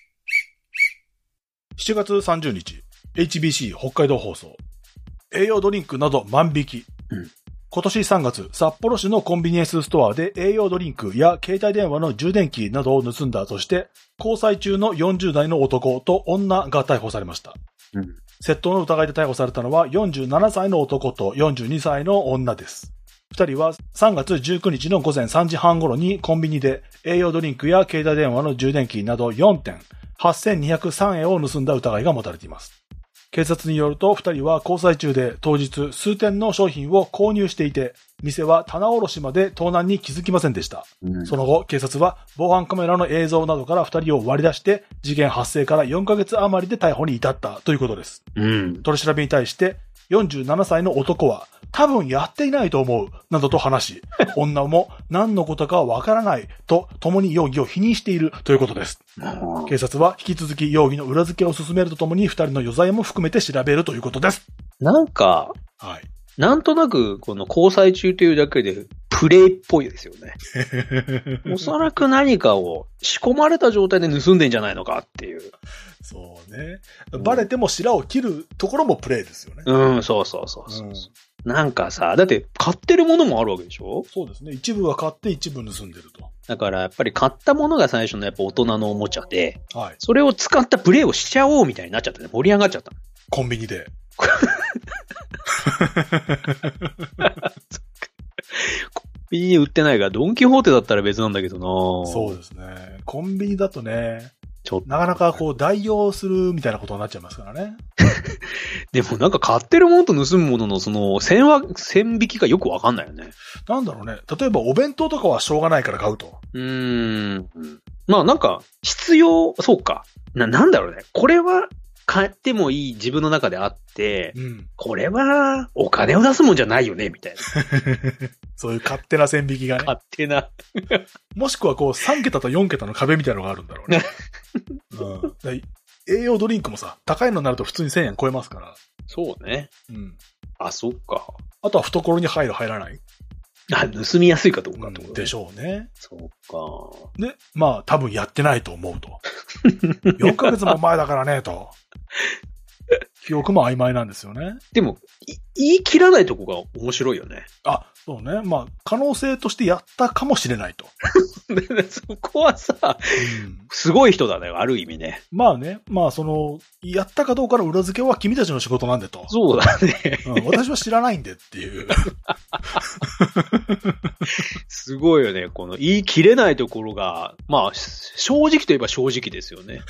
しちがつさんじゅうにち、エイチビーシー 北海道放送。栄養ドリンクなど万引き。うん、今年さんがつ、札幌市のコンビニエンスストアで栄養ドリンクや携帯電話の充電器などを盗んだとして、交際中のよんじゅうだいの男と女が逮捕されました。うん、窃盗の疑いで逮捕されたのはよんじゅうななさいの男とよんじゅうにさいの女です。二人はさんがつじゅうくにちのごぜんさんじはん頃にコンビニで栄養ドリンクや携帯電話の充電器などよんてん、はっせんにひゃくさんえんを盗んだ疑いが持たれています。警察によると二人は交際中で当日数点の商品を購入していて、店は棚卸しまで盗難に気づきませんでした。うん、その後、警察は防犯カメラの映像などから二人を割り出して事件発生からよんかげつ余りで逮捕に至ったということです。うん、取り調べに対してよんじゅうななさいの男は多分やっていないと思うなどと話し、女も何のことかわからないと共に容疑を否認しているということです。警察は引き続き容疑の裏付けを進めるとともに二人の余罪も含めて調べるということです。 なんか、はい、なんとなくこの交際中というだけでプレイっぽいですよね。おそらく何かを仕込まれた状態で盗んでんじゃないのかっていう。 そうね。バレても白を切るところもプレイですよね。 うん、そうそうそうそう、うん。なんかさ、だって買ってるものもあるわけでしょ？ そうですね。一部は買って一部盗んでると。 だからやっぱり買ったものが最初のやっぱ大人のおもちゃで、はい、それを使ったプレイをしちゃおうみたいになっちゃったね。盛り上がっちゃった。 コンビニで。コンビニに売ってないから、ドンキホーテだったら別なんだけどな。 そうですね。コンビニだとね、ちょっとなかなかこう代用するみたいなことになっちゃいますからね。 でもなんか買ってるものと盗むもののその線は、線引きがよくわかんないよね。 なんだろうね。例えばお弁当とかはしょうがないから買うと。 うーん。まあなんか必要、そうか。な、なんだろうね。これは買ってもいい自分の中であって、うん、これはお金を出すもんじゃないよね、みたいな。 そういう勝手な線引きがね。 勝手な。 もしくはこうさんけたとよんけたの壁みたいなのがあるんだろうね。うん、栄養ドリンクもさ、高いのになると普通にせんえん超えますから。 そうね。うん。あ、そっか。 あとは懐に入る入らない。 あ、盗みやすいかどうかってこと、 うん、でしょうね。 そうか。 で、まあ多分やってないと思うと。よんかげつも前だからね、と。記憶も曖昧なんですよね。 でも、言い切らないとこが面白いよね。 あ、そうね。まあ、可能性としてやったかもしれないと。 そこはさ、うん、すごい人だね、ある意味ね。 まあね、まあその、やったかどうかの裏付けは君たちの仕事なんでと。 そうだね。 うん、私は知らないんでっていう。 すごいよね。この言い切れないところが、まあ、正直といえば正直ですよね。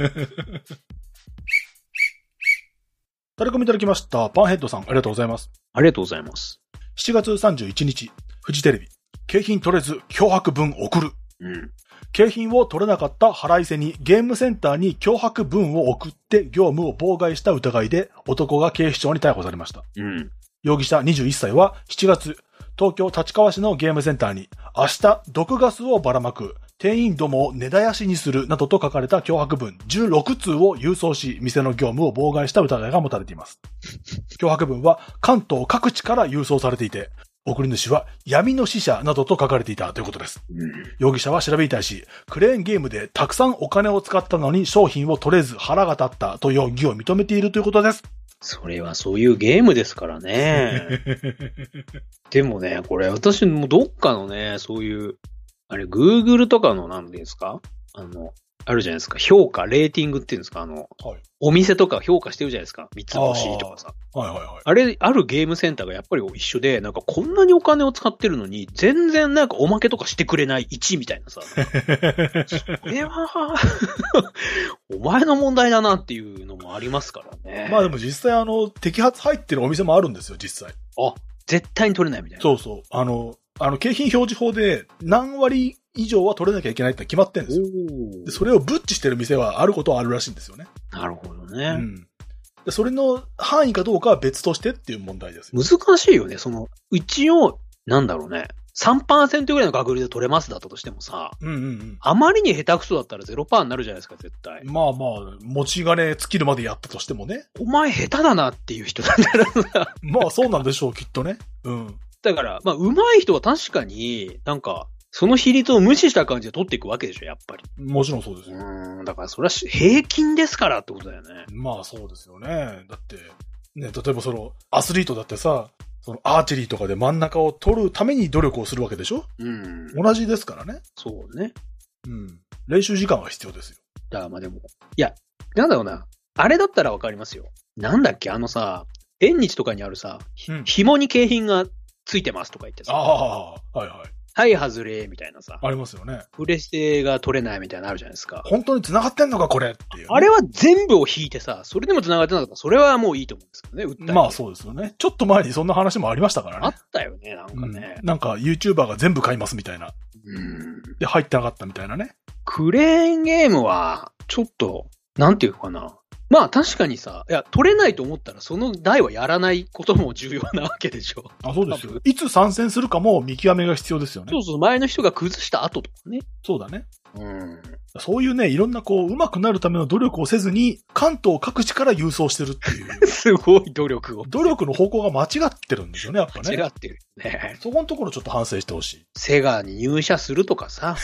タレコミいただきました。パンヘッドさん、ありがとうございます。 ありがとうございます。 しちがつさんじゅういちにち、フジテレビ、景品取れず脅迫文送る。 うん。 景品を取れなかった払い瀬にゲームセンターに脅迫文を送って業務を妨害した疑いで男が警視庁に逮捕されました。 うん。 容疑者にじゅういっさいはしちがつ、東京立川市のゲームセンターに明日毒ガスをばらまく、店員どもを根絶やしにするなどと書かれた脅迫文じゅうろくつうを郵送し、店の業務を妨害した疑いが持たれています。脅迫文は関東各地から郵送されていて、送り主は闇の使者などと書かれていたということです。うん、容疑者は調べに対し、クレーンゲームでたくさんお金を使ったのに商品を取れず腹が立ったと容疑を認めているということです。 それはそういうゲームですからね。でもね、これ私もどっかのね、そういう、あれ、Google とかの何ですか？あの、あるじゃないですか。評価、レーティングっていうんですか？あの、はい、お店とか評価してるじゃないですか。三つ星とかさ。 あ、はいはいはい。 あれ、あるゲームセンターがやっぱり一緒で、なんかこんなにお金を使ってるのに、全然なんかおまけとかしてくれないいちみたいなさ。それは、お前の問題だなっていうのもありますからね。 まあでも実際あの、摘発入ってるお店もあるんですよ、実際。 あ、絶対に取れないみたいな。 そうそう。あの、あの、景品表示法で何割以上は取れなきゃいけないって決まってるんですよ。でそれをブッチしてる店はあることはあるらしいんですよね。 なるほどね。 うん。でそれの範囲かどうかは別としてっていう問題ですよ。 難しいよね。その、一応、なんだろうね。さんパーセント ぐらいの確率で取れますだったとしてもさ、 うんうんうん、あまりに下手くそだったら ゼロパーセント になるじゃないですか、絶対。 まあまあ、持ち金尽きるまでやったとしてもね。 お前下手だなっていう人なんだろうな。 まあそうなんでしょう、きっとね。うん。 だから、まあ、上手い人は確かに、なんか、その比率を無視した感じで取っていくわけでしょ、やっぱり。 もちろんそうですよ。 うん、だからそれは平均ですからってことだよね。 まあそうですよね。だって、ね、例えばその、アスリートだってさ、そのアーチェリーとかで真ん中を取るために努力をするわけでしょ？うん。同じですからね。 そうね。 うん。練習時間が必要ですよ。 だからまあでも、いや、なんだろうな。あれだったらわかりますよ。なんだっけ、あのさ、縁日とかにあるさ、うん、紐に景品がついてますとか言ってさ。 ああ、はいはい。 はい、外れ、みたいなさ。 ありますよね。 プレステが取れないみたいなのあるじゃないですか。 本当に繋がってんのか、これっていう、ね。 あれは全部を引いてさ、それでも繋がってなかったら、それはもういいと思うんですけどね、訴えて。 まあそうですよね。ちょっと前にそんな話もありましたからね。 あったよね、なんかね。 うん、なんか YouTuber が全部買いますみたいな。うん。で、入ってなかったみたいなね。 クレーンゲームは、ちょっと、なんていうかな。まあ確かにさ、いや、取れないと思ったらその台はやらないことも重要なわけでしょ。 あ、そうですよ。いつ参戦するかも見極めが必要ですよね。 そうそう、前の人が崩した後とかね。 そうだね。うん。そういうね、いろんなこう、上手くなるための努力をせずに、関東各地から郵送してるっていう。 すごい努力を。 努力の方向が間違ってるんですよね、やっぱね。 間違ってるね。 そこのところちょっと反省してほしい。 セガに入社するとかさ。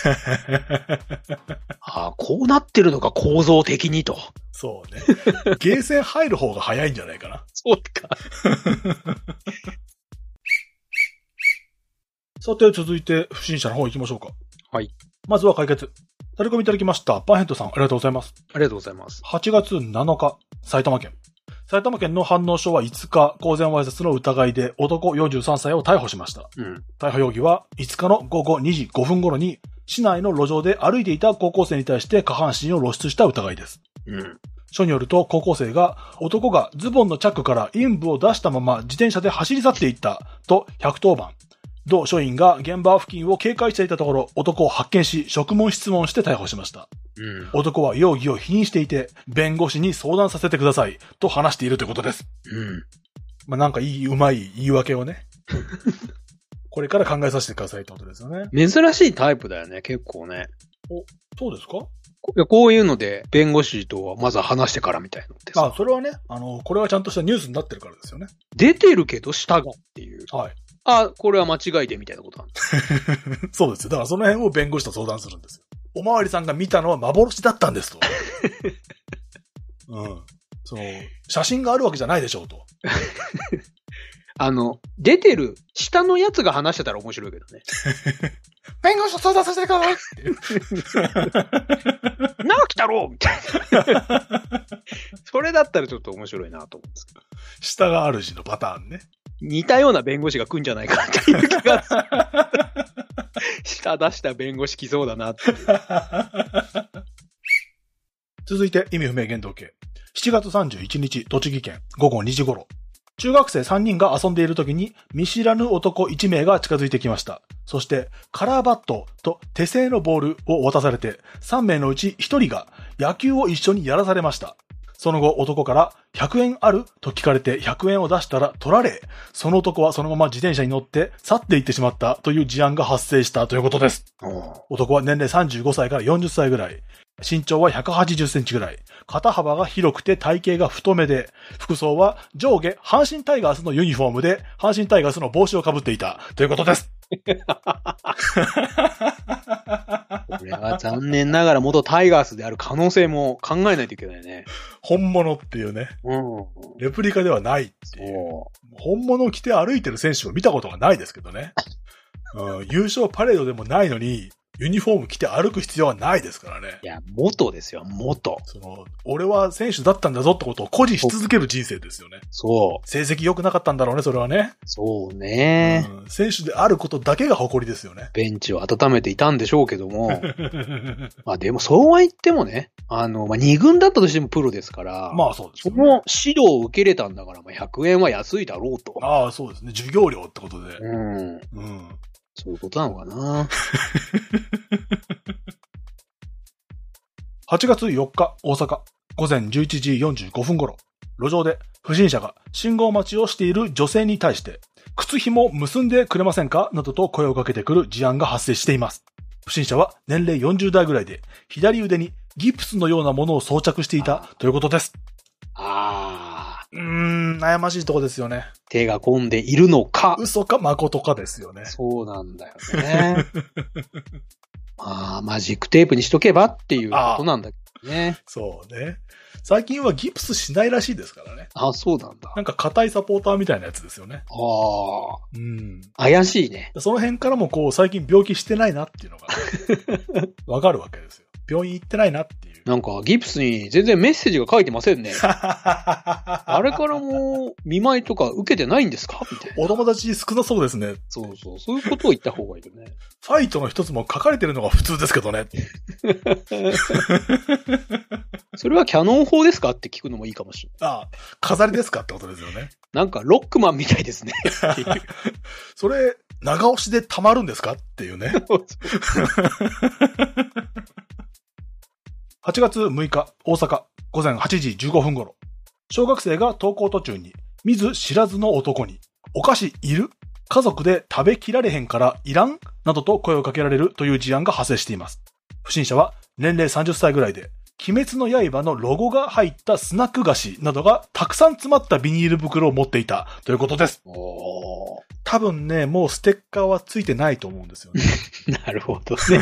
ああ、こうなってるのか構造的にと。 そうね。ゲーセン入る方が早いんじゃないかな。 そうか。 さて、続いて、不審者の方行きましょうか。 はい。 まずは解決。タレコミいただきました。パンヘッドさん、ありがとうございます。 ありがとうございます。 はちがつなのか、埼玉県。埼玉県の飯能署はいつか、公然わいせつの疑いで男よんじゅうさんさいを逮捕しました。うん、逮捕容疑はいつかのごごにじごふん頃に、市内の路上で歩いていた高校生に対して下半身を露出した疑いです。うん、署によると高校生が男がズボンのチャックから陰部を出したまま自転車で走り去っていったとひゃくとおばん。同署員が現場付近を警戒していたところ、男を発見し、職務質問して逮捕しました。うん、男は容疑を否認していて、弁護士に相談させてください、と話しているということです。うん。まあ、なんかいい、うまい言い訳をね。これから考えさせてくださいってことですよね。 珍しいタイプだよね、結構ね。 お、そうですか？ こ, こういうので、弁護士とはまずは話してからみたいなのってさ。 あ、それはね、あの、これはちゃんとしたニュースになってるからですよね。 出てるけど、下がっていう。はい。 あ、これは間違いでみたいなことなんですそうですよ。だからその辺を弁護士と相談するんですよ。おまわりさんが見たのは幻だったんですと。うん。その、写真があるわけじゃないでしょうと。 あの、出てる下のやつが話してたら面白いけどね。 弁護士と相談させてくださいっていう。 なあ、来たろうみたいな。それだったらちょっと面白いなと思うんですけど。 下が主のパターンね。 似たような弁護士が来るんじゃないかっていう気がする。下出した弁護士来そうだなっていう。 続いて意味不明言動系。しちがつさんじゅういちにち、栃木県ごごにじ頃。中学生さんにんが遊んでいる時に見知らぬ男いちめいが近づいてきました。そしてカラーバットと手製のボールを渡されてさんめいのうちひとりが野球を一緒にやらされました。その後男からひゃくえんあると聞かれてひゃくえんを出したら取られ、その男はそのまま自転車に乗って去っていってしまったという事案が発生したということです。男は年齢さんじゅうごさいからよんじゅっさいぐらい。身長はひゃくはちじゅっセンチぐらい。肩幅が広くて体型が太めで、服装は上下阪神タイガースのユニフォームで、阪神タイガースの帽子をかぶっていたということです。 これは残念ながら元タイガースである可能性も考えないといけないね。 本物っていうね。うん。レプリカではないっていう。本物を着て歩いてる選手を見たことがないですけどね。うん、優勝パレードでもないのに、ユニフォーム着て歩く必要はないですからね。 いや、元ですよ、元。 その、俺は選手だったんだぞってことを誇示し続ける人生ですよね。 そう。 成績良くなかったんだろうね、それはね。 そうね、 うん。選手であることだけが誇りですよね。 ベンチを温めていたんでしょうけども。まあでも、そうは言ってもね、あの、まあ二軍だったとしてもプロですから。 まあそうですね。その指導を受けれたんだから、まあひゃくえんは安いだろうと。 ああ、そうですね。授業料ってことで。 うん。うん。そういうことなのかな。 はちがつよっか、大阪、ごぜんじゅういちじよんじゅうごふん頃、路上で不審者が信号待ちをしている女性に対して、靴紐結んでくれませんかなどと声をかけてくる事案が発生しています。不審者は年齢よんじゅうだいぐらいで、左腕にギプスのようなものを装着していたということです。あー。うーん、悩ましいとこですよね。 手が込んでいるのか。 嘘か誠かですよね。 そうなんだよね。まあ、マジックテープにしとけばっていうことなんだけどね。 そうね。最近はギプスしないらしいですからね。 あ、そうなんだ。 なんか硬いサポーターみたいなやつですよね。 ああ。 うん。 怪しいね。 その辺からもこう最近病気してないなっていうのがわかるわけですよ。病院行ってないなっていう。 なんかギプスに全然メッセージが書いてませんね。あれからもう見舞いとか受けてないんですかみたいな。 お友達少なそうですね。 そうそう。そういうことを言った方がいいよね。 ファイトの一つも書かれてるのが普通ですけどね。 それはキャノン砲ですかって聞くのもいいかもしれない。 ああ、飾りですかってことですよね。 なんかロックマンみたいですね。 それ、長押しで溜まるんですかっていうね。はちがつむいか、大阪、ごぜんはちじじゅうごふん頃。小学生が登校途中に、見ず知らずの男に、お菓子いる？家族で食べきられへんからいらん？などと声をかけられるという事案が発生しています。不審者は年齢さんじゅっさいぐらいで、鬼滅の刃のロゴが入ったスナック菓子などがたくさん詰まったビニール袋を持っていたということです。 おー。 多分ね、もうステッカーはついてないと思うんですよね。 なるほどね。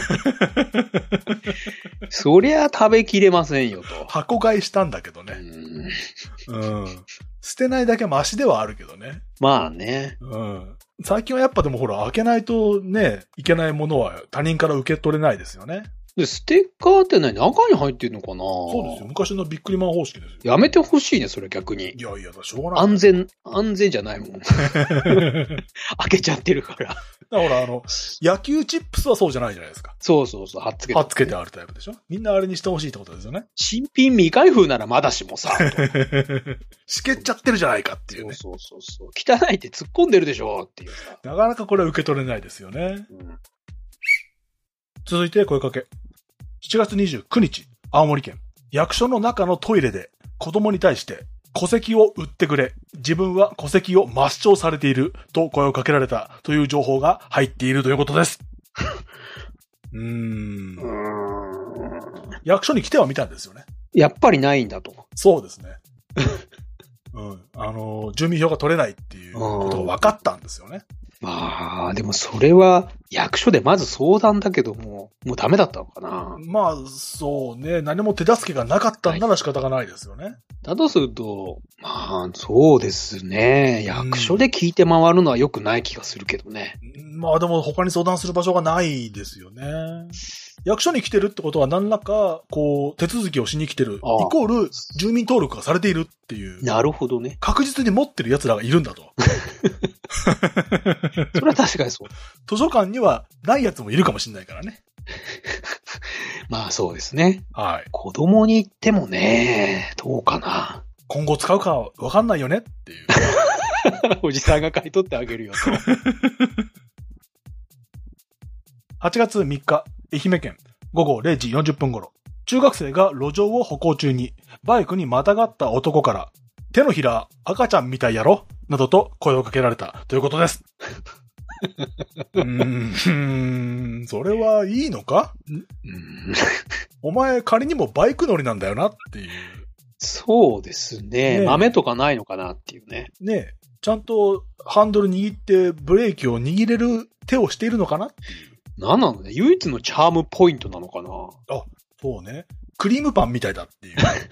そりゃ食べきれませんよと。 箱買いしたんだけどね。うん。うん。捨てないだけマシではあるけどね。 まあね。 うん。最近はやっぱでもほら、開けないとね、いけないものは他人から受け取れないですよね。 で、ステッカーって何？中に入ってるのかな？ そうですよ。昔のビックリマン方式ですよ。 やめてほしいね、それ逆に。 いやいや、しょうがない。 安全、安全じゃないもん。開けちゃってるから。 だからほら、あの、野球チップスはそうじゃないじゃないですか。 そうそうそう、貼っつけて、 ね。貼っつけてあるタイプでしょ？みんなあれにしてほしいってことですよね。 新品未開封ならまだしもさ。 しけっちゃってるじゃないかっていうね。 そうそうそうそう。汚いって突っ込んでるでしょっていうさ。 なかなかこれは受け取れないですよね。うん、続いて声かけ。しちがつにじゅうくにち、青森県。役所の中のトイレで子供に対して戸籍を売ってくれ。自分は戸籍を抹消されていると声をかけられたという情報が入っているということです。うーん。うーん。役所に来てはみたんですよね。 やっぱりないんだと。 そうですね。うん。あの、住民票が取れないっていうことが分かったんですよね。 まあ、でもそれは役所でまず相談だけども、もうダメだったのかな。 まあ、そうね。何も手助けがなかったんなら仕方がないですよね。 だとすると、まあ、そうですね。役所で聞いて回るのは良くない気がするけどね。 うん、まあでも他に相談する場所がないですよね。役所に来てるってことは何らか、こう、手続きをしに来てる。イコール、住民登録がされているっていう。 なるほどね。 確実に持ってる奴らがいるんだと。 それは確かにそう。 図書館にはない奴もいるかもしれないからね。 まあそうですね。 はい。 子供に言ってもね、どうかな。 今後使うかわかんないよねっていう。 おじさんが買い取ってあげるよと。 はちがつみっか、愛媛県ごごれいじよんじゅっぷん頃、中学生が路上を歩行中にバイクにまたがった男から、手のひら赤ちゃんみたいやろなどと声をかけられたということです。うーん、それはいいのか？うんお前仮にもバイク乗りなんだよなっていう。 そうですね。 ね豆とかないのかなっていうね。 ねえ、ちゃんとハンドル握ってブレーキを握れる手をしているのかなっていう。 なんなのね。唯一のチャームポイントなのかな。 あ、そうね。クリームパンみたいだっていう。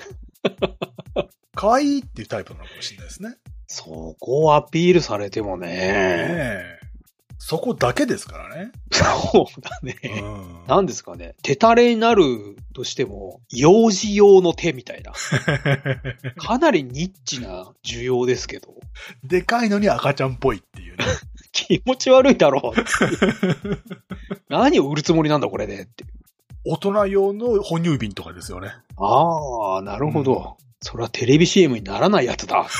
可愛いっていうタイプなのかもしれないですね。 そこをアピールされてもね。 ねえ。そこだけですからね。 そうだね。 うん、 なんですかね。手垂れになるとしても、幼児用の手みたいな。かなりニッチな需要ですけど。 でかいのに赤ちゃんっぽいっていうね。 気持ち悪いだろうっていう何を売るつもりなんだこれでっていう。 大人用の哺乳瓶とかですよね。 ああ、なるほど。うん、それはテレビ シーエム にならないやつだ。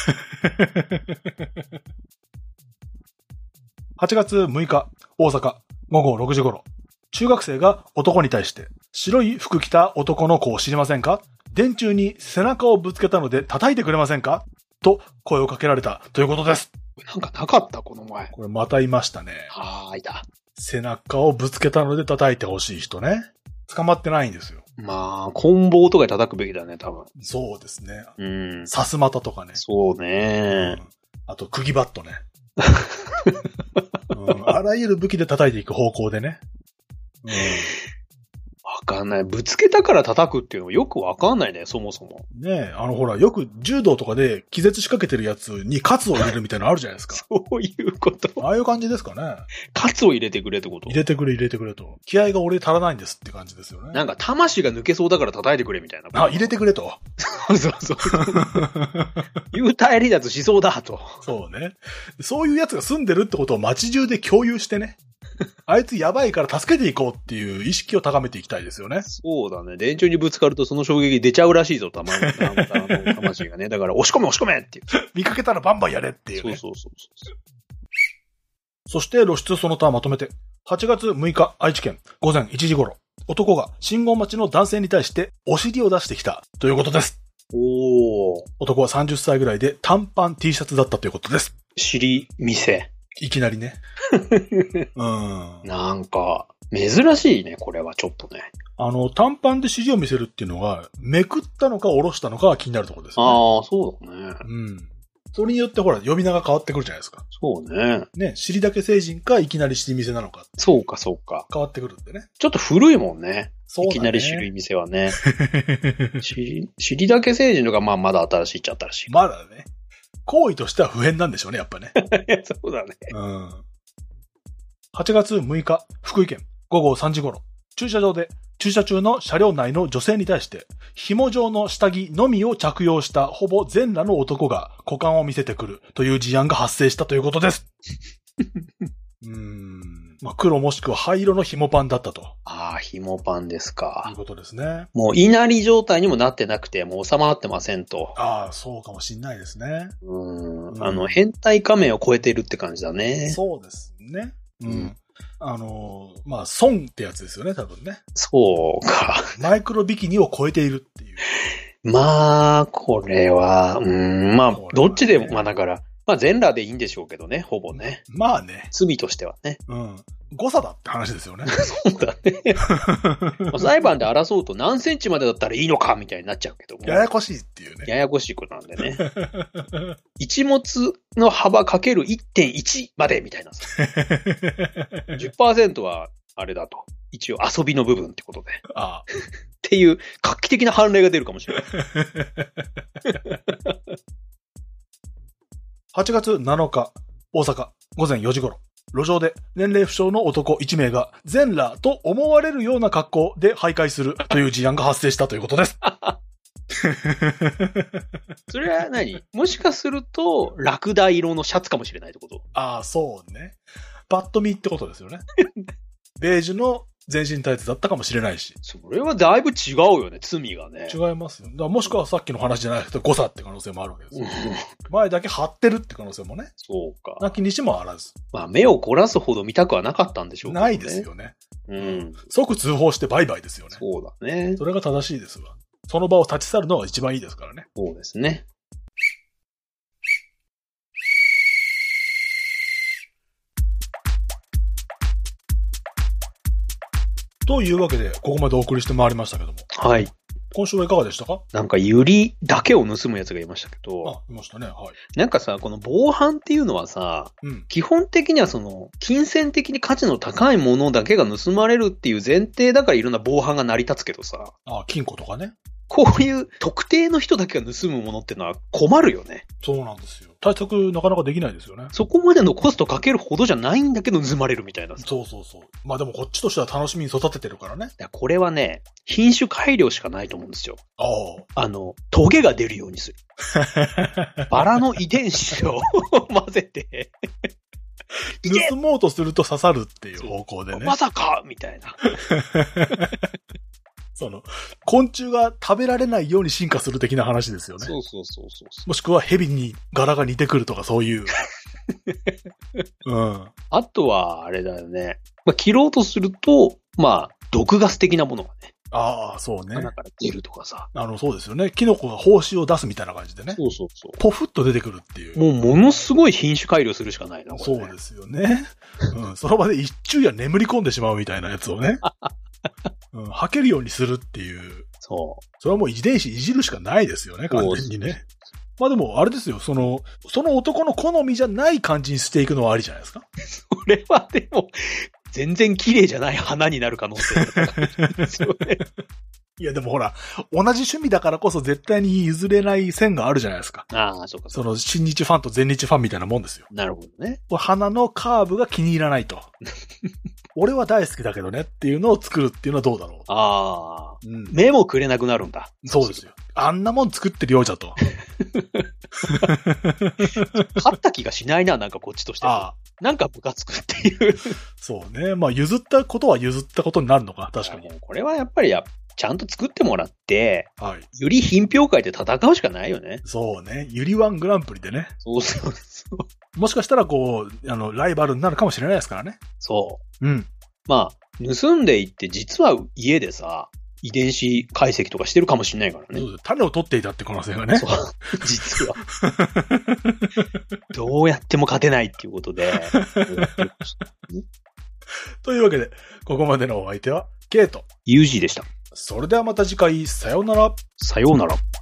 はちがつむいか、大阪、ごごろくじ頃、中学生が男に対して、白い服着た男の子を知りませんか？電柱に背中をぶつけたので叩いてくれませんか？と声をかけられたということです。 なんかなかったこの前。 これまたいましたね。 はーいだ。 背中をぶつけたので叩いてほしい人ね。捕まってないんですよ。 まあ、棍棒とかで叩くべきだね、多分。 そうですね。 うん。 さすまたとかね。 そうね、うん。 あと、釘バットね。うん、あらゆる武器で叩いていく方向でね。うん、 わかんない。ぶつけたから叩くっていうのよくわかんないね、そもそも。 ねえ、あのほら、よく柔道とかで気絶しかけてるやつにカツを入れるみたいなのあるじゃないですか。 そういうこと。 ああいう感じですかね。 カツを入れてくれってこと？ 入れてくれ入れてくれと。気合が俺足らないんですって感じですよね。 なんか魂が抜けそうだから叩いてくれみたいな。 あ、入れてくれと。 そうそうそう。幽体離脱しそうだと。 そうね。そういうやつが住んでるってことを街中で共有してね。あいつやばいから助けていこうっていう意識を高めていきたいですよね。 そうだね。電柱にぶつかるとその衝撃出ちゃうらしいぞ、たまに。魂がね。だから押し込め押し込めっていう。 見かけたらバンバンやれっていうね。 そうそうそうそう。 そして露出その他まとめて。はちがつむいか愛知県ごぜんいちじ頃。男が信号待ちの男性に対してお尻を出してきたということです。 おー。 男はさんじゅっさいぐらいで短パン T シャツだったということです。 尻見せ。 いきなりね。うん。 なんか、珍しいね、これはちょっとね。 あの、短パンで尻を見せるっていうのが、めくったのか下ろしたのかが気になるところですよね。 ああ、そうだね。 うん。それによってほら、呼び名が変わってくるじゃないですか。 そうね。 ね、尻だけ成人か、いきなり尻見せなのか。 そうか、そうか。 変わってくるんでね。 ちょっと古いもんね。 そうだね。 いきなり尻見せはね。尻、尻だけ成人のがまあまだ新しいっちゃ新しい。 まだね。行為としては不変なんでしょうね、やっぱね。 そうだね。 うん。はちがつむいか、福井県ごごさんじ頃、駐車場で駐車中の車両内の女性に対して、紐状の下着のみを着用したほぼ全裸の男が股間を見せてくるという事案が発生したということです。うーん。まあ、黒もしくは灰色の紐パンだったと。 ああ、紐パンですか。 ということですね。 もう、稲荷状態にもなってなくて、もう収まってませんと。 ああ、そうかもしんないですね。 うん。あの、変態仮面を超えてるって感じだね。 そうですね。うん。うん、あの、まあ、損ってやつですよね、多分ね。 そうか。 マイクロビキニを超えているっていう。 まあ、これは、うん、まあ、どっちでも、まあだから、まあ全裸でいいんでしょうけどね、ほぼね。 まあね。 罪としてはね。 うん。 誤差だって話ですよね。 そうだね。裁判で争うと何センチまでだったらいいのかみたいになっちゃうけども。 ややこしいっていうね。 ややこしいことなんでね。一物の幅かける いってんいち までみたいな。じゅっパーセント はあれだと。一応遊びの部分ってことで。 ああっていう画期的な判例が出るかもしれない。 はちがつなのか、大阪、ごぜんよじ頃。路上で年齢不詳の男いち名が全裸と思われるような格好で徘徊するという事案が発生したということです。 それは何？もしかすると、ラクダ色のシャツかもしれないってこと？ ああ、そうね。パッと見ってことですよね。ベージュの全身タイツだったかもしれないし。 それはだいぶ違うよね、罪がね。 違いますよ。だからもしくはさっきの話じゃなくて誤差って可能性もあるわけですよ。前だけ張ってるって可能性もね。 そうか。 なきにしもあらず。 まあ目を凝らすほど見たくはなかったんでしょうね。 ないですよね。 うん。 即通報してバイバイですよね。 そうだね。 それが正しいですわ。その場を立ち去るのが一番いいですからね。 そうですね。 というわけで、ここまでお送りしてまいりましたけども。 はい。 今週はいかがでしたか？ なんか、ユリだけを盗むやつがいましたけど。 あ、いましたね。はい。 なんかさ、この防犯っていうのはさ、 うん、 基本的にはその、金銭的に価値の高いものだけが盗まれるっていう前提だからいろんな防犯が成り立つけどさ。 あ、金庫とかね。 こういう特定の人だけが盗むものってのは困るよね。 そうなんですよ。対策なかなかできないですよね。 そこまでのコストかけるほどじゃないんだけど盗まれるみたいな。 そうそうそう。まあでもこっちとしては楽しみに育ててるからね。 これはね、品種改良しかないと思うんですよ。 ああ。 あの、トゲが出るようにする。バラの遺伝子を混ぜて。 盗もうとすると刺さるっていう方向でね。 まさかみたいな。 その、昆虫が食べられないように進化する的な話ですよね。 そうそうそうそう。 もしくは蛇に柄が似てくるとかそういう。うん。 あとは、あれだよね。まあ、切ろうとすると、まあ、毒ガス的なものがね。 ああ、そうね。 鼻から出るとかさ。 あの、そうですよね。キノコが胞子を出すみたいな感じでね。 そうそうそう。 ポフッと出てくるっていう。 もう、ものすごい品種改良するしかないな、これ、ね。 そうですよね。うん。その場で一昼夜眠り込んでしまうみたいなやつをね。うん、吐けるようにするっていう。 そう。 それはもう遺伝子いじるしかないですよね、完全にね。まあでも、あれですよ、その、その男の好みじゃない感じにしていくのはありじゃないですか。 それはでも、全然綺麗じゃない花になる可能性が高いですよね。 いやでもほら、同じ趣味だからこそ絶対に譲れない線があるじゃないですか。 ああ、そうか。 その、新日ファンと全日ファンみたいなもんですよ。 なるほどね。 花のカーブが気に入らないと。俺は大好きだけどねっていうのを作るっていうのはどうだろう。 ああ、 うん。 目もくれなくなるんだ。 そうですよ。あんなもん作ってるようじゃと。 勝った気がしないな、なんかこっちとしては。ああ。なんかムカつくっていう。 そうね。まあ譲ったことは譲ったことになるのか、確かに。 これはやっぱりや、ちゃんと作ってもらって、 はい。 より品評会で戦うしかないよね。 そうね。ゆりワングランプリでね。 そうそうそう。 もしかしたらこう、あの、ライバルになるかもしれないですからね。 そう。うん。 まあ、盗んでいって実は家でさ、遺伝子解析とかしてるかもしれないからね。 そうです。種を取っていたって可能性がね。 そう。実は。どうやっても勝てないっていうことで。 というわけで、ここまでのお相手は、ケイト。 ユージーでした。 それではまた次回、さようなら。 さようなら。